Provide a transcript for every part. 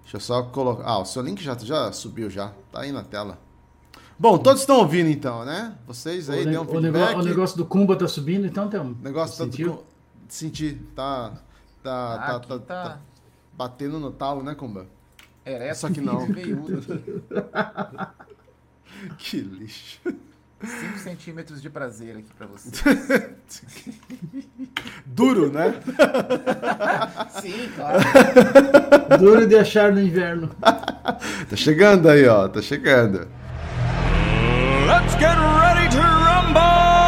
Deixa eu só colocar... Ah, o seu link já subiu já. Tá aí na tela. Bom, todos estão ouvindo então, né? Vocês aí dêem um feedback. O negócio do Kumba tá subindo, então tem um... O negócio tá... Senti. Tá batendo no talo, né, Kumba? Só que não. Que lixo. 5 centímetros de prazer aqui pra você. Duro, né? Sim, claro. Duro de achar no inverno. Tá chegando aí, ó. Tá chegando. Let's get ready to rumble!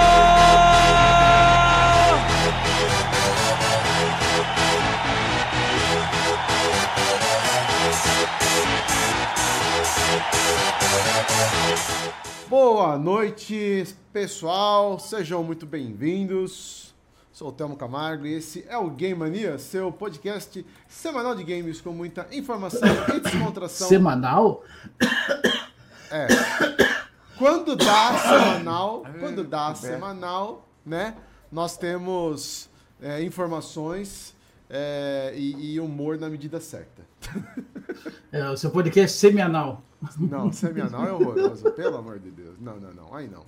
Boa noite, pessoal. Sejam muito bem-vindos. Sou o Thelmo Camargo e esse é o Game Mania, seu podcast semanal de games com muita informação e descontração. Semanal? É. Quando dá semanal, né? Nós temos informações e humor na medida certa. O seu podcast semianal. Não, semianal é horroroso, pelo amor de Deus. Não. Aí não.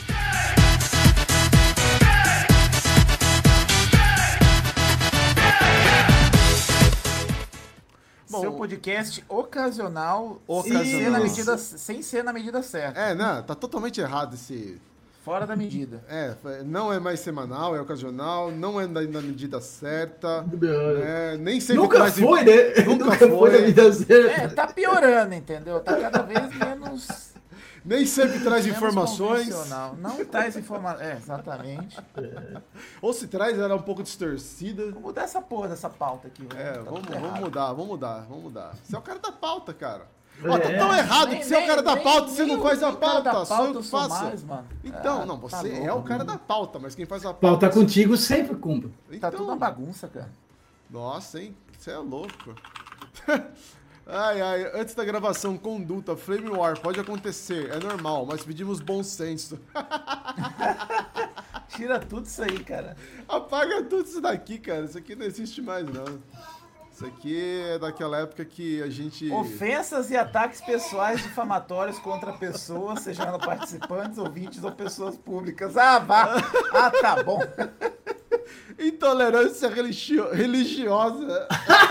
Bom, seu podcast ocasional. Sem ser na medida certa. Não, tá totalmente errado esse... Fora da medida. Não é mais semanal, é ocasional, não é na medida certa. Nem sempre nunca traz... foi, né? Nunca foi na medida certa. Tá piorando, entendeu? Tá cada vez menos... Nem sempre traz informações. Não traz informações. Exatamente. Ou se traz, ela é um pouco distorcida. Vou mudar essa porra dessa pauta aqui. Vamos mudar. Você é o cara da pauta, cara. Tá tão errado que você é o cara da pauta, você não faz a pauta, só eu que faço. Então, você é o cara da pauta, mas quem faz a pauta... Pauta contigo sempre cumpre. Tá tudo uma bagunça, cara. Nossa, hein? Você é louco. Antes da gravação, conduta, flame war, pode acontecer, é normal, mas pedimos bom senso. Tira tudo isso aí, cara. Apaga tudo isso daqui, cara. Isso aqui não existe mais, não. Isso aqui é daquela época que a gente... Ofensas e ataques pessoais difamatórios contra pessoas, sejam participantes, ouvintes ou pessoas públicas. Tá bom. Intolerância religiosa.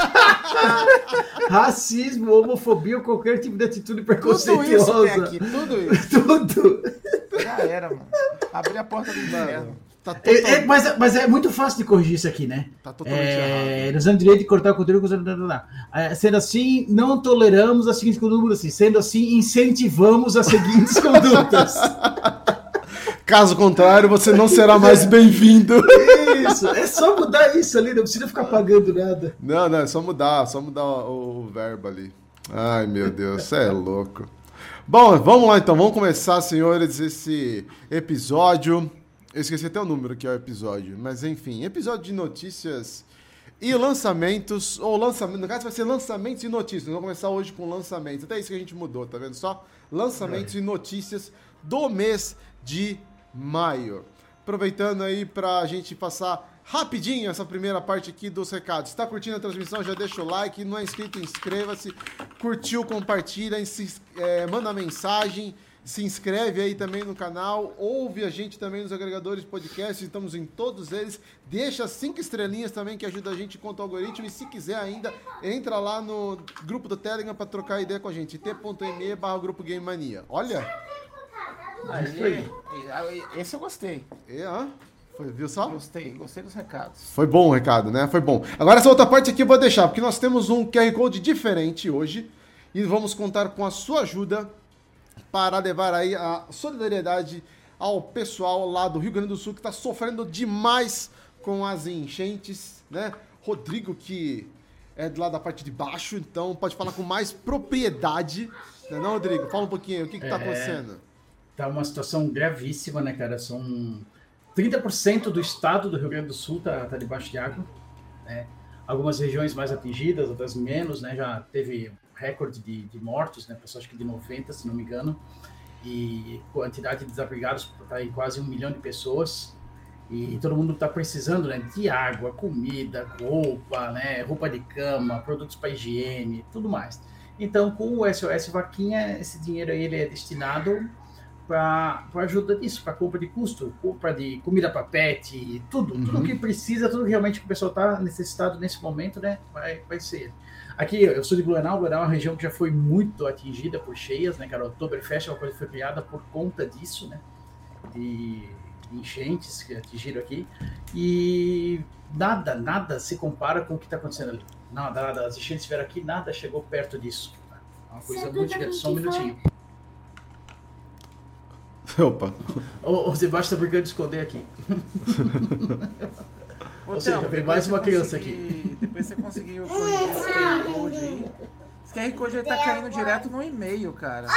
Racismo, homofobia ou qualquer tipo de atitude preconceituosa. Tudo isso tem aqui, tudo isso. Tudo. Já era, mano. Abri a porta do inferno. Tá mas é muito fácil de corrigir isso aqui, né? Tá totalmente errado. Nós temos direito de cortar o conteúdo. Sendo assim, não toleramos as seguintes condutas. Sendo assim, incentivamos as seguintes condutas. Caso contrário, você não será mais bem-vindo. Isso, é só mudar isso ali, não precisa ficar pagando nada. Não, é só mudar o verbo ali. Ai, meu Deus, você é louco. Bom, vamos lá então, vamos começar, senhores, esse episódio. Eu esqueci até o número que é o episódio, mas enfim, episódio de notícias e lançamentos, no caso vai ser lançamentos e notícias, nós vamos começar hoje com lançamentos, até isso que a gente mudou, tá vendo só? Lançamentos e notícias do mês de maio. Aproveitando aí pra gente passar rapidinho essa primeira parte aqui dos recados. Se tá curtindo a transmissão, já deixa o like, não é inscrito, inscreva-se, curtiu, compartilha, manda mensagem, se inscreve aí também no canal, ouve a gente também nos agregadores de podcast, estamos em todos eles, deixa 5 estrelinhas também que ajuda a gente contra o algoritmo e se quiser ainda, entra lá no grupo do Telegram para trocar ideia com a gente, t.me/grupo Game Mania. Olha! Esse eu gostei. Viu só? Gostei dos recados. Foi bom o recado, né? Foi bom. Agora essa outra parte aqui eu vou deixar, porque nós temos um QR Code diferente hoje e vamos contar com a sua ajuda para levar aí a solidariedade ao pessoal lá do Rio Grande do Sul que está sofrendo demais com as enchentes, né? Rodrigo, que é de lá da parte de baixo, então pode falar com mais propriedade, né, não, Rodrigo? Fala um pouquinho aí, o que está acontecendo? Tá uma situação gravíssima, né, cara? São 30% do estado do Rio Grande do Sul tá debaixo de água, né? Algumas regiões mais atingidas, outras menos, né? Já teve recorde de mortos, né? Pessoal, acho que de 90, se não me engano. E a quantidade de desabrigados está em quase 1 milhão de pessoas. E todo mundo está precisando, né, de água, comida, roupa, né, roupa de cama, produtos para higiene, tudo mais. Então, com o SOS Vaquinha, esse dinheiro aí ele é destinado para ajuda disso, para compra de custo, compra de comida para pet, tudo que precisa, tudo que realmente o pessoal está necessitado nesse momento, né, vai ser. Aqui, eu sou de Blumenau é uma região que já foi muito atingida por cheias, né, cara, o Oktoberfest é uma coisa que foi criada por conta disso, né, de enchentes que atingiram aqui, e nada se compara com o que está acontecendo ali. Nada, as enchentes vieram aqui, nada chegou perto disso. Tá? É uma coisa muito gigante, só um minutinho. Opa. O Sebastião tá brincando de esconder aqui. Ou seja, Theo, vem mais uma criança aqui. Depois você conseguiu corrigir esse QR Code aí. Esse QR Code tá caindo direto no e-mail, cara.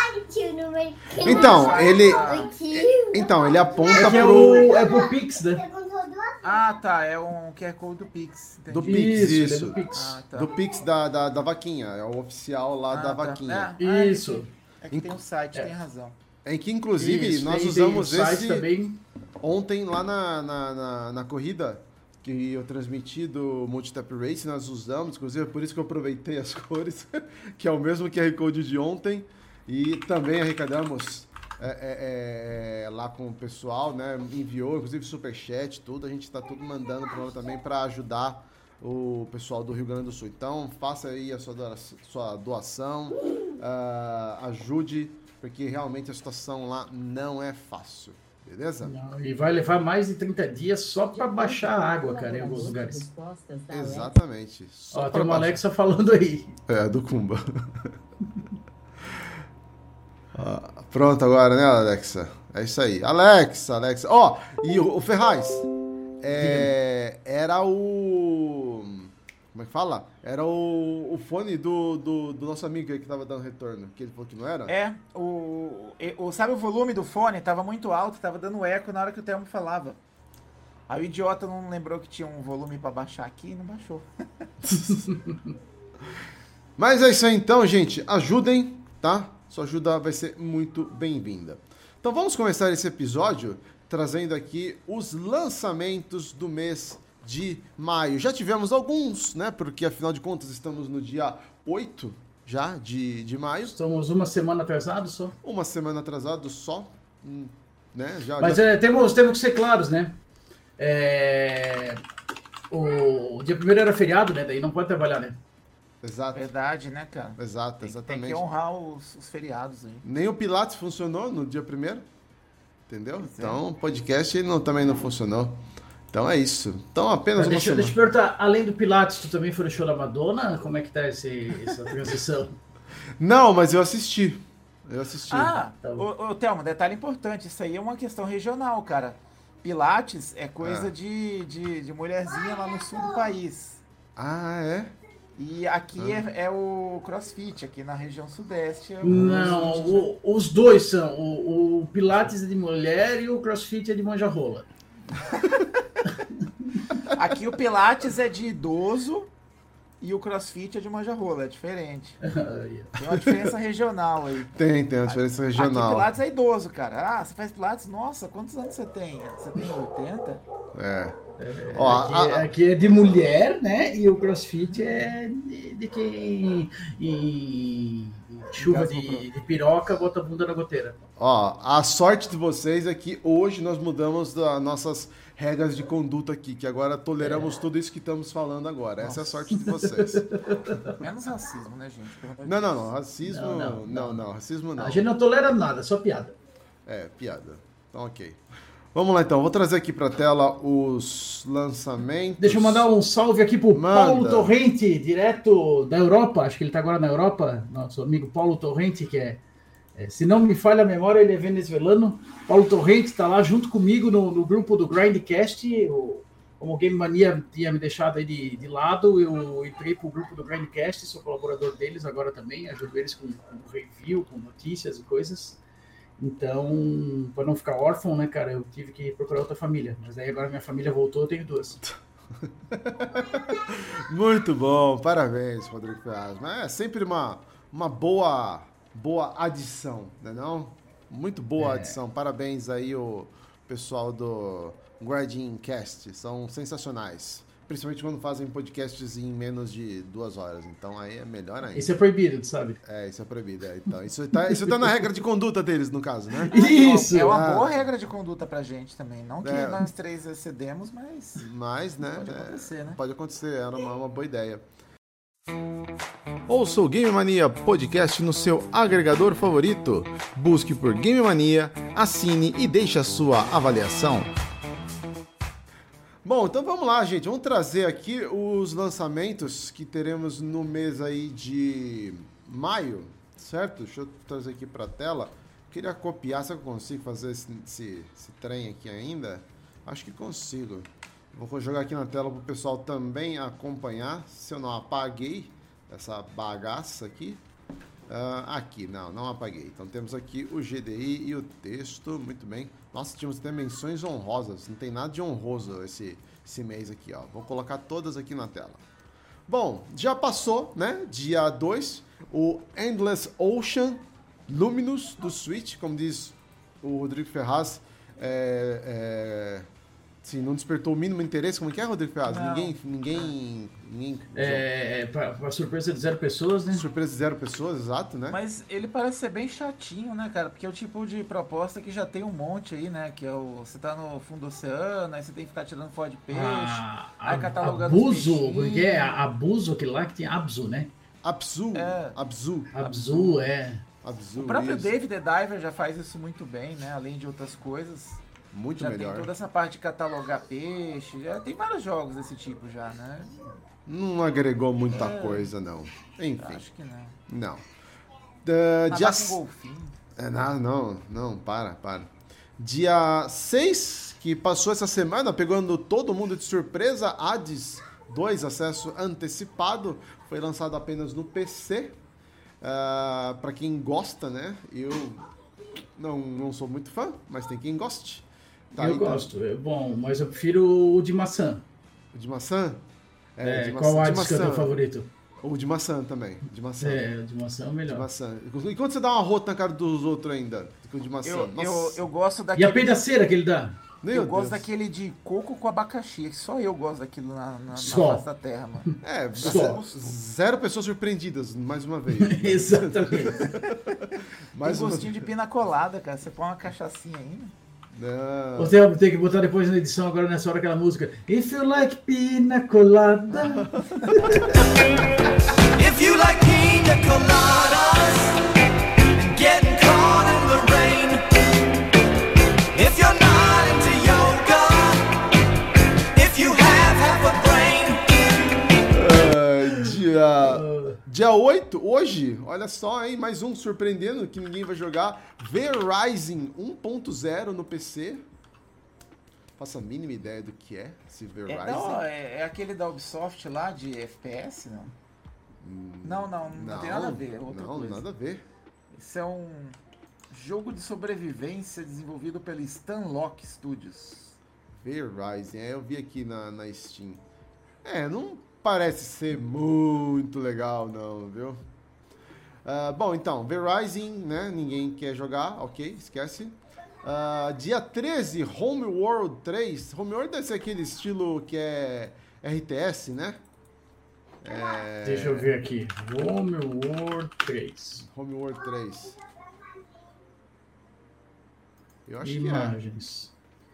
Então, ele aponta É pro Pix, né? Ah, tá. É um QR Code do Pix. Entendi. do Pix, Isso, isso. é do Pix. Ah, tá. Do Pix da vaquinha. É o oficial lá da tá. vaquinha. Isso. É que tem um site, tem razão. Em que, inclusive, Isso, nós tem usamos o site esse também. ontem lá na corrida que eu transmiti do Multitap Race, nós usamos, inclusive é por isso que eu aproveitei as cores, que é o mesmo QR Code de ontem, e também arrecadamos lá com o pessoal, né? Enviou, inclusive, superchat, tudo, a gente está tudo mandando para lá também para ajudar o pessoal do Rio Grande do Sul. Então, faça aí a sua doação, ajude, porque realmente a situação lá não é fácil, beleza? Não, e vai levar mais de 30 dias só para baixar a água, cara, em alguns lugares. Exatamente. Só Ó, pra tem uma baixar. Alexa falando aí. É, do Kumba. Pronto agora, né, Alexa? É isso aí. Alexa. Ó, e o Ferraz, era o... Como é que fala? Era o fone do nosso amigo aí que tava dando retorno, que ele falou que não era? Sabe o volume do fone? Tava muito alto, tava dando eco na hora que o Thelmo falava. Aí o idiota não lembrou que tinha um volume pra baixar aqui e não baixou. Mas é isso aí então, gente. Ajudem, tá? Sua ajuda vai ser muito bem-vinda. Então vamos começar esse episódio trazendo aqui os lançamentos do mês de maio. Já tivemos alguns, né? Porque afinal de contas estamos no dia 8 já de maio. Estamos uma semana atrasados só. Uma semana atrasado só, né? Mas temos que ser claros, né? O dia 1º era feriado, né? Daí não pode trabalhar, né? Exato. Verdade, né, cara? Exato, Tem exatamente. que honrar os feriados aí. Nem o Pilates funcionou no dia 1º, entendeu? Pois é. Então o podcast também não funcionou. Então é isso. Então apenas uma Deixa eu semana. te perguntar, além do Pilates, tu também foi no show da Madonna? Como é que tá essa transição? Não, mas eu assisti. Ah, Tá bom. ô Thelmo, detalhe importante, isso aí é uma questão regional, cara. Pilates é coisa de mulherzinha lá no sul do país. Ah, é? E aqui é o CrossFit, aqui na região sudeste. Não, os dois são. O Pilates é de mulher e o CrossFit é de manja-rola. Aqui o Pilates é de idoso e o CrossFit é de manja-rola, é diferente. Tem uma diferença regional aí. Tem uma diferença Aqui regional. Pilates é idoso, cara. Ah, você faz Pilates? Nossa, quantos anos você tem? Você tem 80? É. Ó, Aqui é de mulher, né? E o CrossFit é de quem em chuva de piroca bota a bunda na goteira. a sorte de vocês é que hoje nós mudamos das nossas regras de conduta aqui, que agora toleramos tudo isso que estamos falando agora. Essa é a sorte de vocês. Menos racismo, né, gente? Pelo amor de Não, Deus. não. Racismo não. Racismo não. A gente não tolera nada, só piada. É, piada. Então, ok. Vamos lá, então. Vou trazer aqui pra tela os lançamentos. Deixa eu mandar um salve aqui pro Manda. Paulo Torrente, direto da Europa. Acho que ele tá agora na Europa. Nosso amigo Paulo Torrente, que se não me falha a memória, ele é venezuelano. Paulo Torrente tá lá junto comigo no grupo do Grindcast. Como o Game Mania tinha me deixado aí de lado, eu entrei pro grupo do Grindcast, sou colaborador deles agora também, ajudo eles com review, com notícias e coisas. Então, para não ficar órfão, né, cara, eu tive que procurar outra família. Mas aí agora minha família voltou, eu tenho duas. Muito bom, parabéns, Rodrigo Ferraz. Mas é sempre uma boa adição, né não? Muito boa adição. Parabéns aí o pessoal do Grindcast, são sensacionais. principalmente quando fazem podcasts em menos de 2 horas. Então aí é melhor ainda. Isso é proibido, sabe? Isso é proibido. Então, isso tá na regra de conduta deles, no caso, né? Isso! É uma boa regra de conduta pra gente também. Não que nós 3 excedemos, mas... Mas, né? Pode acontecer, né? Pode acontecer, era uma boa ideia. Ouça o Game Mania Podcast no seu agregador favorito. Busque por Game Mania, assine e deixe a sua avaliação. Bom, então vamos lá, gente. Vamos trazer aqui os lançamentos que teremos no mês aí de maio, certo? Deixa eu trazer aqui para a tela. Queria copiar, será que eu consigo fazer esse trem aqui ainda? Acho que consigo. Vou jogar aqui na tela para o pessoal também acompanhar, se eu não apaguei essa bagaça aqui. Aqui, não apaguei. Então temos aqui o GDI e o texto, muito bem. Nossa, tínhamos até menções honrosas, não tem nada de honroso esse mês aqui, ó. Vou colocar todas aqui na tela. Bom, já passou, né, dia 2, o Endless Ocean Luminous do Switch, como diz o Rodrigo Ferraz, sim, não despertou o mínimo interesse. Como que é, Rodrigo Ferraz? Ninguém pra surpresa de 0 pessoas, né? Surpresa de 0 pessoas, exato, né? Mas ele parece ser bem chatinho, né, cara? Porque é o tipo de proposta que já tem um monte aí, né? Que é você tá no fundo do oceano, aí você tem que ficar tirando foto de peixe, aí catalogando Abuso, porque é abuso, aquele lá que tem Abzu, né? Abzu, O próprio Dave the Diver já faz isso muito bem, né? Além de outras coisas. Muito já melhor. Tem toda essa parte de catalogar peixe, já tem vários jogos desse tipo já, né? Não agregou muita coisa, não. Enfim. Acho que não. Não. Dia... com golfinho. Não, para. Dia 6, que passou essa semana, pegando todo mundo de surpresa, Hades 2, acesso antecipado, foi lançado apenas no PC. Para quem gosta, né? Eu não sou muito fã, mas tem quem goste. Eu gosto, é bom, mas eu prefiro o de maçã. O de maçã? Qual Hades que é o teu favorito? O de maçã também. De maçã. O de maçã é o melhor. De maçã. E quando você dá uma rota na cara dos outros ainda? O de maçã. Eu gosto daquele... E a pedaceira que ele dá? Eu gosto daquele de coco com abacaxi. Só eu gosto daquilo na face da terra, mano. 0 pessoas surpreendidas, mais uma vez. Exatamente. Tem gostinho de pina colada, cara. Você põe uma cachaçinha ainda. Não. Você vai ter que botar depois na edição, agora nessa hora, aquela música If you like pina colada. If you like pina coladas and getting caught in the rain. If you're not into yoga, if you have half a brain. Dia 8, hoje, olha só, hein, mais um surpreendendo que ninguém vai jogar, V-Rising 1.0 no PC. Faço a mínima ideia do que é esse V-Rising. É aquele da Ubisoft lá de FPS, não? Não tem nada a ver. É outra coisa. Nada a ver. Isso é um jogo de sobrevivência desenvolvido pela Stanlock Studios. V-Rising, eu vi aqui na Steam. Não parece ser muito legal, não, viu? Bom, então, V-Rising, né? Ninguém quer jogar, ok, esquece. Dia 13, Homeworld 3. Homeworld deve ser aquele estilo que é RTS, né? Deixa eu ver aqui. Homeworld 3. Homeworld 3. Eu acho Imagens.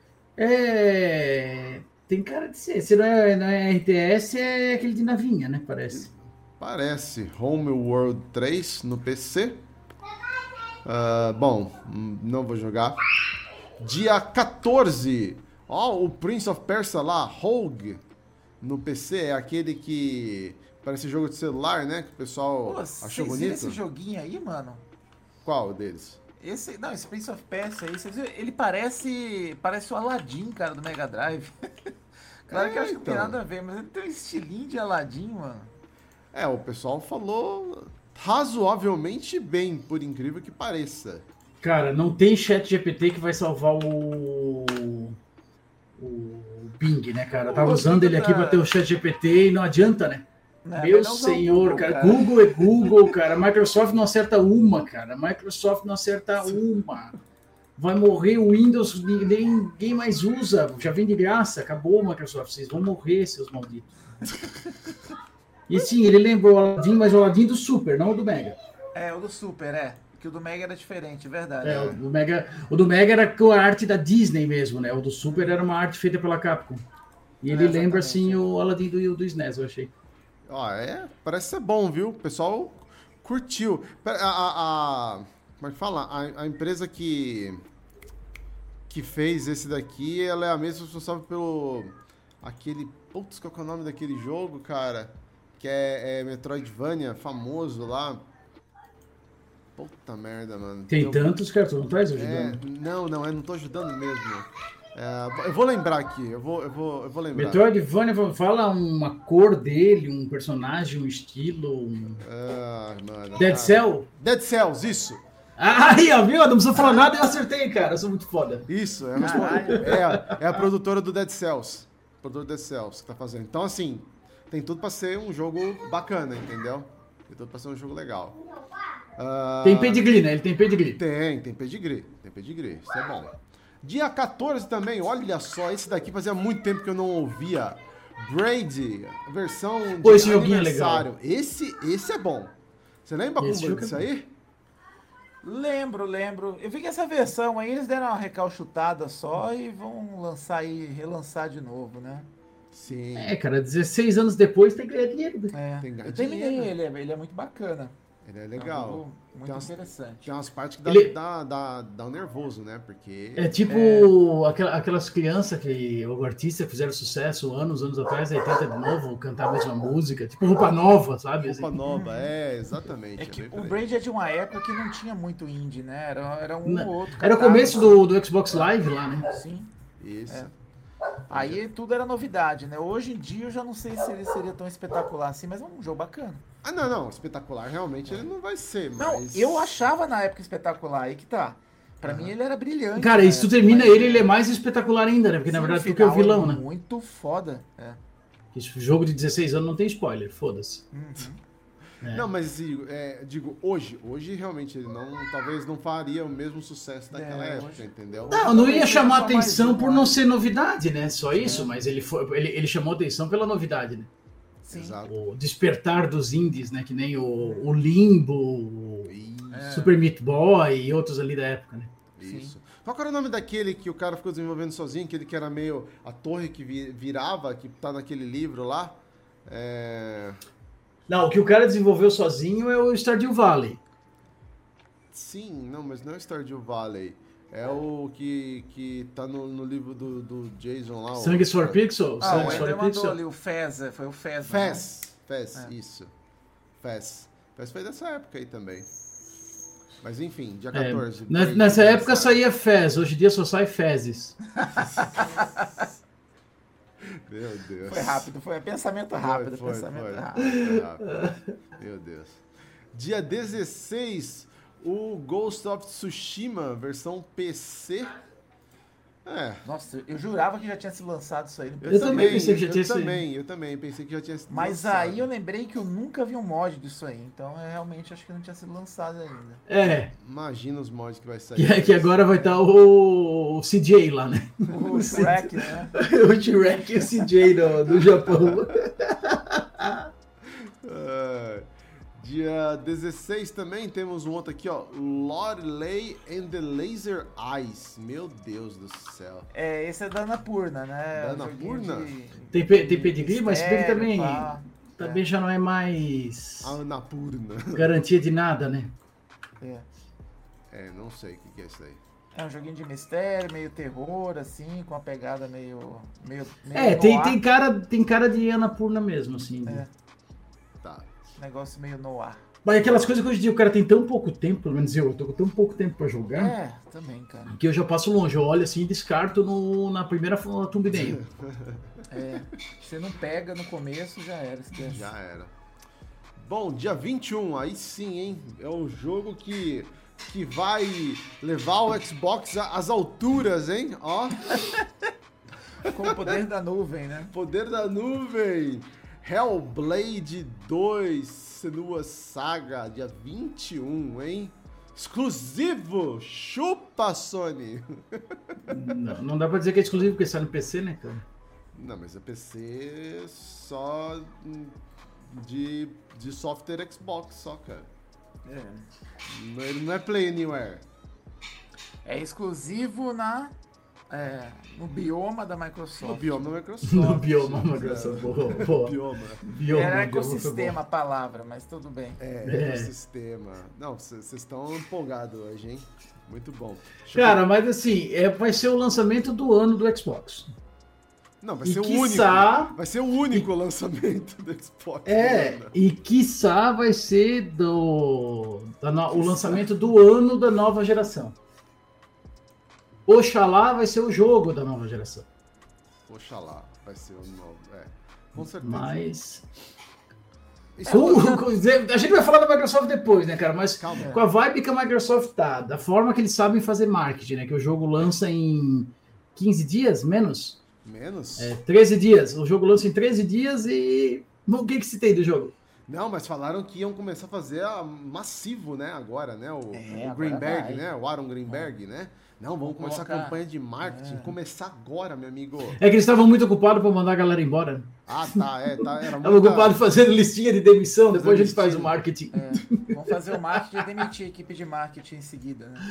Tem cara de ser. Se não é RTS, é aquele de navinha, né? Parece. Homeworld 3 no PC. Bom, não vou jogar. Dia 14. O Prince of Persia lá, Rogue, no PC. É aquele que parece jogo de celular, né? Que o pessoal achou bonito. Esse joguinho aí, mano? Qual deles? Esse Prince of Persia aí, ele parece o Aladdin, cara, do Mega Drive. Claro que eu acho que não tem nada a ver, mas ele tem um estilinho de Aladdin, mano. O pessoal falou razoavelmente bem, por incrível que pareça. Cara, não tem chat GPT que vai salvar o Bing, né, cara? Eu tava usando ele aqui pra ter o chat GPT e não adianta, né? Meu senhor, Google, cara. Google é Google, cara. Microsoft não acerta uma, cara. vai morrer o Windows, ninguém mais usa, já vem de graça, acabou o Microsoft, vocês vão morrer, seus malditos. E sim, ele lembrou o Aladdin, mas o Aladdin do Super, não o do Mega. O do Super, que o do Mega era diferente, verdade. O do Mega era com a arte da Disney mesmo, né? O do Super era uma arte feita pela Capcom. E ele lembra, assim, o Aladdin do SNES, eu achei. Parece ser bom, viu? O pessoal curtiu. Como é que fala? A empresa que fez esse daqui, ela é a mesma responsável pelo... Putz, qual que é o nome daquele jogo, cara? Que é Metroidvania, famoso lá. Puta merda, mano. Tem tantos, cara, tu não tá ajudando? Não tô ajudando mesmo. Eu vou lembrar aqui, eu vou lembrar. Metroidvania, fala uma cor dele, um personagem, um estilo, mano. Dead Cell? Dead Cells, isso. Aí, ó, viu? Não precisa falar nada e eu acertei, cara. Eu sou muito foda. Isso, é a produtora do Dead Cells. Produtora do Dead Cells que tá fazendo. Então, assim, tem tudo pra ser um jogo bacana, entendeu? Tem tudo pra ser um jogo legal. Tem pedigree, né? Ele tem pedigree. Tem pedigree. Isso é bom. Dia 14 também, olha só, esse daqui fazia muito tempo que eu não ouvia. Braid, versão de esse joguinho é legal. Esse é bom. Você lembra disso aí? Lembro. Eu vi que essa versão aí eles deram uma recalchutada só e vão lançar e relançar de novo, né? Sim. Cara, 16 anos depois tem que ganhar dinheiro. Eu terminei ele é muito bacana. Ele é legal. Muito interessante. Tem umas partes que dá um nervoso, né? Porque... É tipo aquelas crianças o artista que fizeram sucesso anos atrás, aí tenta de novo cantar a mesma música. Tipo roupa nova, sabe? Roupa nova, exatamente. Que o Braid é de uma época que não tinha muito indie, né? Era um ou outro. Era o começo do Xbox Live lá, né? Sim. Isso. Aí tudo era novidade, né? Hoje em dia eu já não sei se ele seria tão espetacular assim, mas é um jogo bacana. Não, espetacular realmente ele não vai ser, mas... Não, eu achava na época espetacular, aí que tá. Pra mim ele era brilhante. Cara, e se tu termina ele é mais espetacular ainda, né? Porque na verdade tu que é o vilão, né? Muito foda, Esse jogo de 16 anos não tem spoiler, foda-se. Não, mas digo, hoje realmente ele talvez não faria o mesmo sucesso daquela época, entendeu? Não ia chamar atenção por não ser novidade, né? Só isso, mas ele chamou atenção pela novidade, né? Sim. Exato. O despertar dos indies, né? Que nem o Limbo, o Super Meat Boy e outros ali da época, né? Isso. Qual era o nome daquele que o cara ficou desenvolvendo sozinho, aquele que era meio a torre que virava, que tá naquele livro lá? Não, o que o cara desenvolveu sozinho é o Stardew Valley. Sim, não, mas não é Stardew Valley. É o que tá no livro do Jason lá. Sangue for Pixel? O Ender mandou ali o Fez, foi o Fez. Fez, isso. Fez foi dessa época aí também. Mas enfim, dia 14. Nessa época saía Fez, hoje em dia só sai Fezes. Meu Deus. Foi rápido, foi pensamento rápido. Foi rápido. Meu Deus. Dia 16, o Ghost of Tsushima, versão PC. Nossa, eu jurava que já tinha sido lançado isso aí. Eu também pensei que já tinha sido. Eu também pensei que já tinha sido Mas lançado. aí eu lembrei que eu nunca vi um mod disso aí. Então eu realmente acho que não tinha sido lançado ainda. Imagina os mods que vai sair. Que agora vai estar o CJ lá, né? O Shrek, né? O Shrek e o CJ do Japão. Dia 16 também temos um outro aqui, ó. Lorelei and the Laser Eyes. Meu Deus do céu. Esse é da Annapurna, né? Da Annapurna? Tem pedigree, mas se bem que também já não é mais A Annapurna. garantia de nada, né? Não sei o que é isso aí. É um joguinho de mistério, meio terror, assim, com uma pegada meio tem cara de Annapurna mesmo, assim. Tá. Negócio meio noir. Mas aquelas coisas que hoje em dia o cara tem tão pouco tempo, pelo menos eu tô com tão pouco tempo pra jogar. Também, cara. Que eu já passo longe, eu olho assim e descarto na primeira thumbnail. Você não pega no começo, já era. Esquece. Já era. Bom, dia 21, aí sim, hein? É o jogo que vai levar o Xbox às alturas, hein? Ó. Com o poder da nuvem, né? Poder da nuvem. Hellblade 2, Senua Saga, dia 21, hein? Exclusivo! Chupa, Sony! Não dá pra dizer que é exclusivo porque sai no PC, né, cara? Não, mas é PC só de software Xbox só, cara. Ele não é Play Anywhere. É exclusivo no bioma da Microsoft. No bioma da Microsoft. No bioma, Microsoft. Boa. Bioma. Bioma, Era bioma foi ecossistema a palavra, mas tudo bem. Ecossistema. Não, vocês estão empolgados hoje, hein? Muito bom. bom. Cara, mas assim, vai ser o lançamento do ano do Xbox. Não, vai e ser o quiçá- único. Vai ser o único lançamento do Xbox. E quiçá vai ser o lançamento do ano da nova geração. Oxalá vai ser o jogo da nova geração. Oxalá, vai ser o novo. Com certeza. Mas. Isso A gente vai falar da Microsoft depois, né, cara? Mas Calma. com a vibe que a Microsoft tá, da forma que eles sabem fazer marketing, né? Que o jogo lança em 15 dias, menos? Menos? 13 dias. O jogo lança em 13 dias e. O que se tem do jogo? Não, mas falaram que iam começar a fazer massivo, né? Agora, né? O agora Greenberg, vai. né? O Aaron Greenberg, né? Não, vamos começar a colocar- campanha de marketing. Começar agora, meu amigo. É que eles estavam muito ocupados para mandar a galera embora. Ah, tá. Era Estavam muita... ocupados fazendo listinha de demissão, depois a gente listinha. faz o marketing. Vamos fazer o marketing e demitir a equipe de marketing em seguida, né?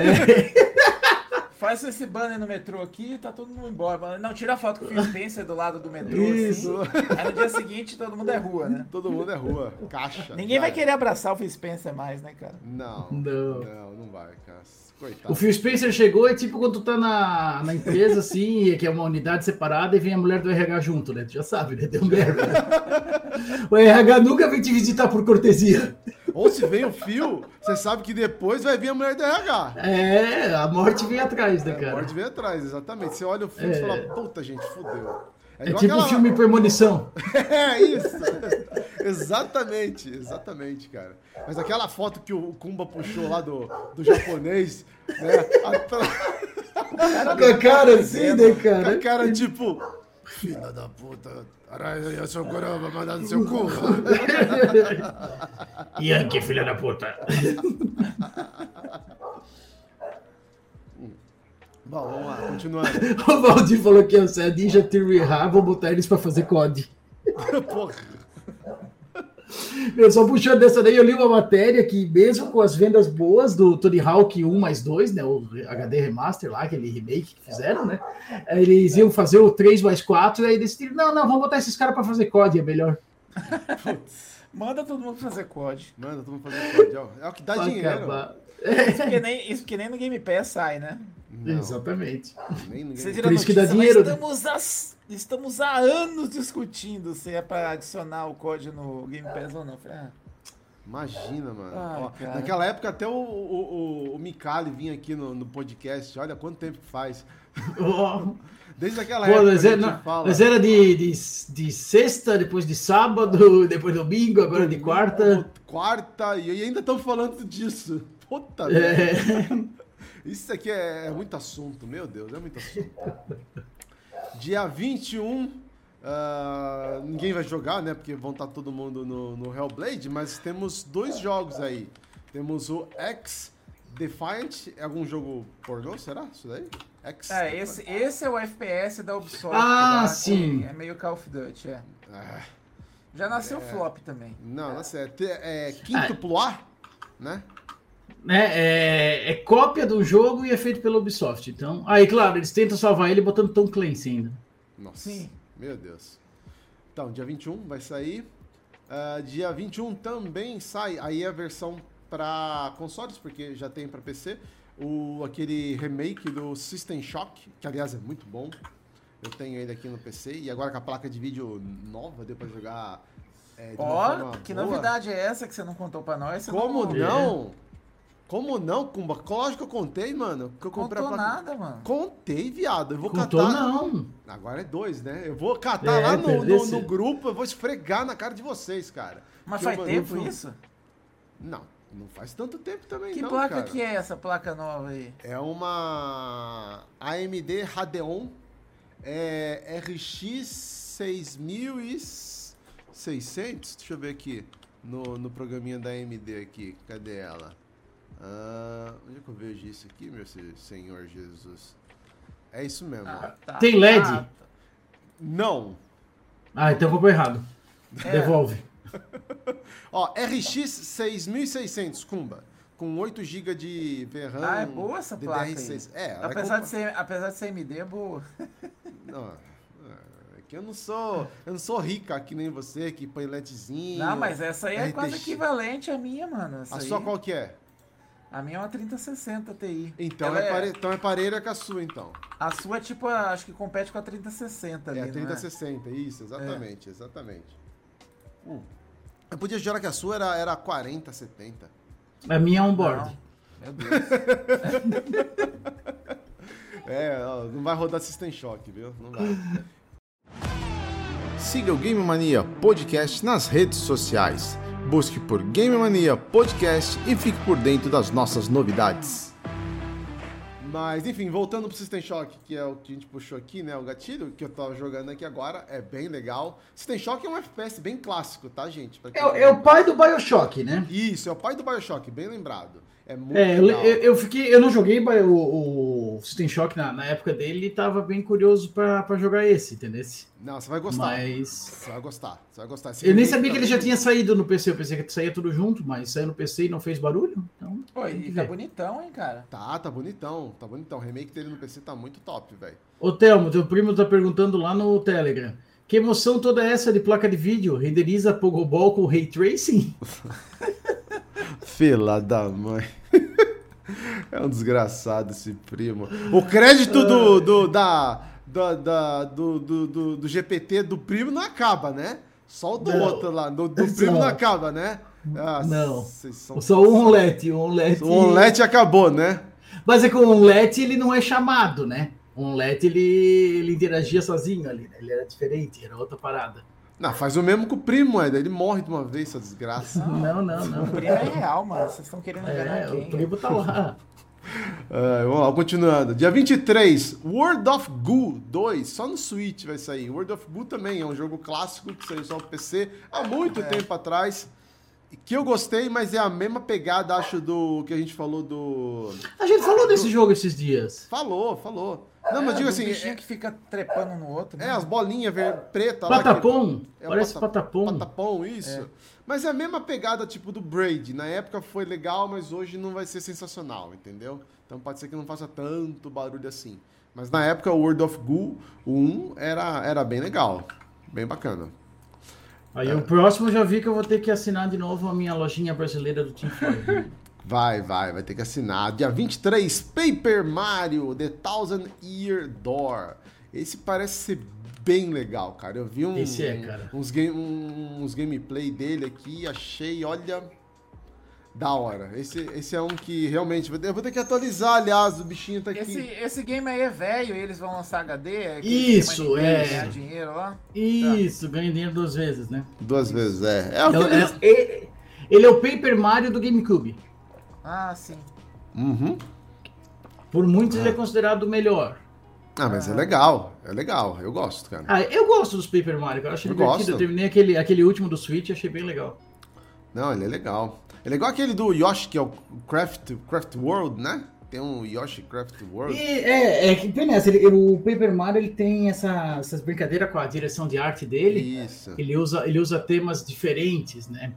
Faz esse banner no metrô aqui e tá todo mundo embora. Não, tira a foto com o Phil Spencer do lado do metrô, Isso. assim. Aí no dia seguinte todo mundo é rua, né? Todo mundo é rua. Caixa. Ninguém já vai era. querer abraçar o Phil Spencer mais, né, cara? Não vai, cara. Coitado. O Phil Spencer chegou, é tipo quando tu tá na empresa, assim, que é uma unidade separada, e vem a mulher do RH junto, né? Tu já sabe, né? Deu merda. O RH nunca vem te visitar por cortesia. Ou se vem o fio, você sabe que depois vai vir a mulher do RH. A morte vem atrás, né, A cara? morte vem atrás, exatamente. Você olha o filme e fala, puta, gente, fudeu. É igual tipo o aquela- filme Premonição. É isso. Exatamente, cara. Mas aquela foto que o Kumba puxou lá do japonês, né? Com a cara assim, né, Com a cara? cara tipo, filha da puta, eu sou vai mandar no seu cu. Yankee, filha da puta. Bom, vamos lá, continuando. O Valdir falou que se a Ninja Theory errar, vou botar eles pra fazer COD. Porra. Eu só puxando dessa daí, eu li uma matéria que mesmo com as vendas boas do Tony Hawk 1+2, né, o HD Remaster lá, aquele remake que fizeram, né, eles iam fazer o 3+4 e aí decidiram, não, vamos botar esses caras pra fazer COD, é melhor. Putz. Manda todo mundo fazer COD. Mano, todo mundo fazendo código. É o que dá Pra dinheiro. acabar. Isso que nem no Game Pass sai, né? Não, Exatamente. nem ninguém. Vocês Por viram a isso que dá notícia, dinheiro, mas estamos há anos discutindo se é pra adicionar o COD no Game Pass ou não. Eu falei, Imagina, mano. Ai, Ó, cara. naquela época até o Micali vinha aqui no podcast. Olha quanto tempo que faz. Ó, Desde aquela pô, época mas que a gente fala. era de sexta, depois de sábado, depois domingo, agora de quarta. Quarta, e ainda estão falando disso. Puta É. merda. Isso aqui é muito assunto, meu Deus, é muito assunto. Dia 21, ninguém vai jogar, né? Porque vão estar todo mundo no Hellblade, mas temos 2 jogos aí. Temos o X Defiant, é algum jogo pornô, será? Isso daí? X esse é o FPS da Ubisoft. Ah, lá, que sim. É meio Call of Duty, é. Ah, Já nasceu flop também. não, não sei. É quíntuplo A, né? É cópia do jogo e é feito pela Ubisoft. Então, aí, claro, eles tentam salvar ele botando Tom Clancy ainda. Nossa, Sim. meu Deus. Então, dia 21 vai sair. Dia 21 também sai aí a versão para consoles, porque já tem para PC, aquele remake do System Shock, que aliás é muito bom. Eu tenho ele aqui no PC e agora com a placa de vídeo nova, deu para jogar de uma Ó, forma que boa. novidade é essa que você não contou pra nós? Você Como não não? Como não, Kumba? Lógico que eu contei, mano. Que eu comprei contou a placa. nada, mano? Contei, viado. Eu vou Contou catar. não. Agora é 2, né? Eu vou catar lá perdesse. no grupo, eu vou esfregar na cara de vocês, cara. Mas Que faz eu- tempo eu- isso? Não faz tanto tempo também, Que não, placa cara. que é essa placa nova aí? É uma AMD Radeon RX 6600. Deixa eu ver aqui no programinha da AMD aqui. Cadê ela? Onde é que eu vejo isso aqui, meu Senhor Jesus? É isso mesmo. Tá. Tem LED? Não. Então eu vou pro errado. É. Devolve. Ó, RX 6600, Kumba. Com 8 GB de VRAM. É boa essa placa aí. DDR6. Apesar de ser AMD, é boa. Não, é que eu não sou rica que nem você, que põe LEDzinho. Não, mas essa aí é RTX. quase equivalente à minha, mano. Essa A aí. sua qual que é? A minha é uma 3060 Ti. Então Ela é parelha com a sua, então. A sua é tipo, acho que compete com a 3060 ali, É a não 3060, isso, exatamente, exatamente. Eu podia jurar que a sua era 4070. A minha é Não, on-board. meu Deus. Ó, não vai rodar System Shock, viu? Não vai. Siga o Game Mania Podcast nas redes sociais. Busque por Game Mania Podcast e fique por dentro das nossas novidades. Mas, enfim, voltando pro System Shock, que é o que a gente puxou aqui, né? O gatilho que eu tô jogando aqui agora é bem legal. System Shock é um FPS bem clássico, tá, gente? Pra quem É o pai do BioShock, né? Isso, é o pai do BioShock, bem lembrado. É muito legal. Eu não joguei o System Shock na época dele e tava bem curioso pra jogar esse, entendeu? Não, você vai gostar. Mas Você vai gostar, você vai gostar. eu nem sabia que ele já tinha saído no PC. Eu pensei que saía tudo junto, mas saiu no PC e não fez barulho. Então, Pô, tem que e tá ver. bonitão, hein, cara? Tá bonitão, tá bonitão. O remake dele no PC tá muito top, velho. Ô, Thelmo, teu primo tá perguntando lá no Telegram. Que emoção toda essa de placa de vídeo? Renderiza Pogobol com Ray Tracing? Fila da mãe. É um desgraçado esse primo. O crédito do GPT do primo não acaba, né? Só o do Não. outro lá. Do primo não acaba, né? Ah, Não. vocês são- Só o Onlet. O Onlet acabou, né? Mas é que o Onlet ele não é chamado, né? O Onlet ele interagia sozinho ali, né? Ele era diferente, era outra parada. Não, faz o mesmo com o primo, Eda. Ele morre de uma vez, essa desgraça. Não. O primo é real, mano. Vocês estão querendo enganar O quem? primo tá lá. Vamos lá, continuando. Dia 23, World of Goo 2, só no Switch vai sair. World of Goo também é um jogo clássico que saiu só no PC há muito tempo atrás. Que eu gostei, mas é a mesma pegada, acho, do que a gente falou do... A gente falou desse jogo esses dias. Falou. Não, mas digo do assim, bichinho que fica trepando no outro. né? as bolinhas pretas lá. Patapom. É o Parece Patapom. Patapom, isso. Mas é a mesma pegada, tipo, do Braid. Na época foi legal, mas hoje não vai ser sensacional, entendeu? Então pode ser que não faça tanto barulho assim. Mas na época o World of Goo, o 1, era bem legal. Bem bacana. Aí o próximo eu já vi que eu vou ter que assinar de novo a minha lojinha brasileira do Team Fortress. Vai ter que assinar. Dia 23, Paper Mario, The Thousand Year Door. Esse parece ser bem legal, cara. Eu vi cara. uns gameplay dele aqui, achei, olha, da hora. Esse é um que realmente... Eu vou ter que atualizar, aliás, o bichinho tá aqui. Esse game aí é velho e eles vão lançar HD? Isso, esquema de é. ganhar dinheiro lá? Isso, ganha dinheiro 2 vezes, né? 2 vezes, é. É o que Então, eles... ele é o Paper Mario do GameCube. Ah, sim. Uhum. Por muitos ele é considerado o melhor. Ah, mas é legal, eu gosto, cara. Eu gosto dos Paper Mario, cara. Eu achei Eu divertido. gosto. Eu terminei aquele último do Switch, achei bem legal. Não, ele é legal. Ele é igual aquele do Yoshi, que é o Craft World, né? Tem um Yoshi Craft World. Que tem nessa, o Paper Mario ele tem essas brincadeiras com a direção de arte dele. Isso. Ele usa temas diferentes, né?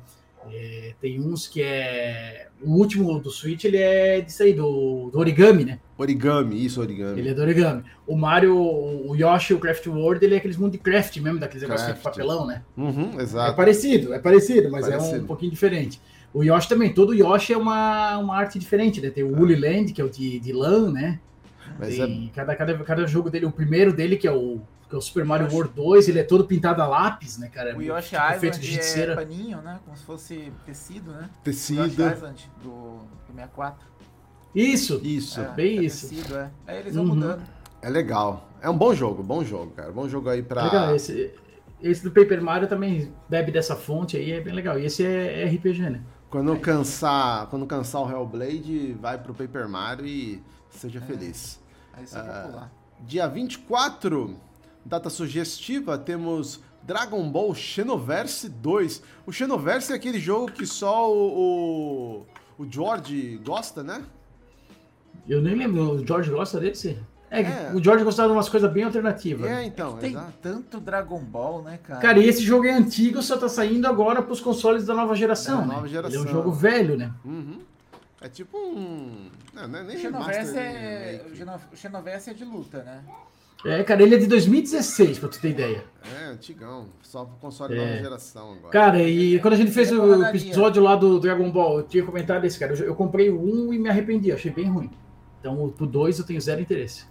Tem uns que é... O último do Switch, ele é disso aí, do origami, né? Origami. Ele é do origami. O Mario, o Yoshi, o Craft World, ele é aqueles mundo de craft mesmo, daqueles negócios de papelão, né? Uhum, É exato. parecido, mas é Parecido. um pouquinho diferente. O Yoshi também, todo Yoshi é uma arte diferente, né? Tem o Woolly Land, que é o de lã, né? Mas Tem cada jogo dele, o primeiro dele, que é o Super Mario World 2, ele é todo pintado a lápis, né, cara? O Yoshi feito de Island é cera. paninho, né? Como se fosse tecido, né? Tecido. O Yoshi Island do 64. Isso, Isso. bem isso. Tecido, é. Aí eles vão Uhum. mudando. É legal. É um bom jogo, cara. Bom jogo aí pra... Legal, esse do Paper Mario também bebe dessa fonte aí, é bem legal. E esse é RPG, né? Quando cansar o Hellblade, vai pro Paper Mario e seja feliz. Aí só pra pular. Dia 24, data sugestiva, temos Dragon Ball Xenoverse 2. O Xenoverse é aquele jogo que só o o George gosta, né? Eu nem lembro, o George gosta desse? É. O George gostava de umas coisas bem alternativas. É, né? então, Tem exato. tanto Dragon Ball, né, cara? Cara, e esse jogo é antigo, só tá saindo agora pros consoles da nova geração. Da né? nova geração. Ele é um jogo velho, né? Uhum. É tipo um... Não é nem O remaster, Xenoverse nem é... remake. O Xenoverse é de luta, né? É, cara, ele é de 2016, pra tu ter ideia. É, antigão. Só pro console nova geração agora. Cara, e quando a gente fez Ele é o porradaria. episódio lá do Dragon Ball, eu tinha comentado esse, cara. Eu comprei o 1 e me arrependi, achei bem ruim. Então, pro 2 eu tenho zero interesse.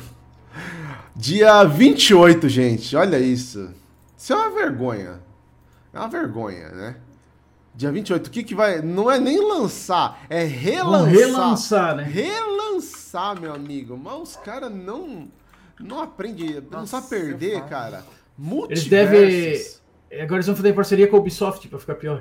Dia 28, gente. Olha isso. Isso é uma vergonha. É uma vergonha, né? Dia 28. O que vai... Não é nem lançar, é relançar. Vamos relançar, né? Relançar, meu amigo. Mas os caras não aprendem, não Nossa, sabe perder, eu falo. cara. Eles Multiversos. devem... Agora eles vão fazer parceria com a Ubisoft pra ficar pior.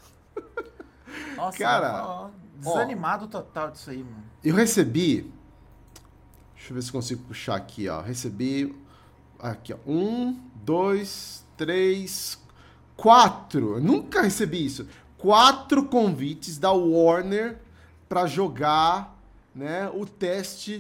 Nossa, Cara, ó, desanimado total disso aí, mano. Eu recebi... Deixa eu ver se consigo puxar aqui, ó. Recebi... Aqui, ó. 1, 2, 3, 4. Eu nunca recebi isso. 4 convites da Warner pra jogar, né, o teste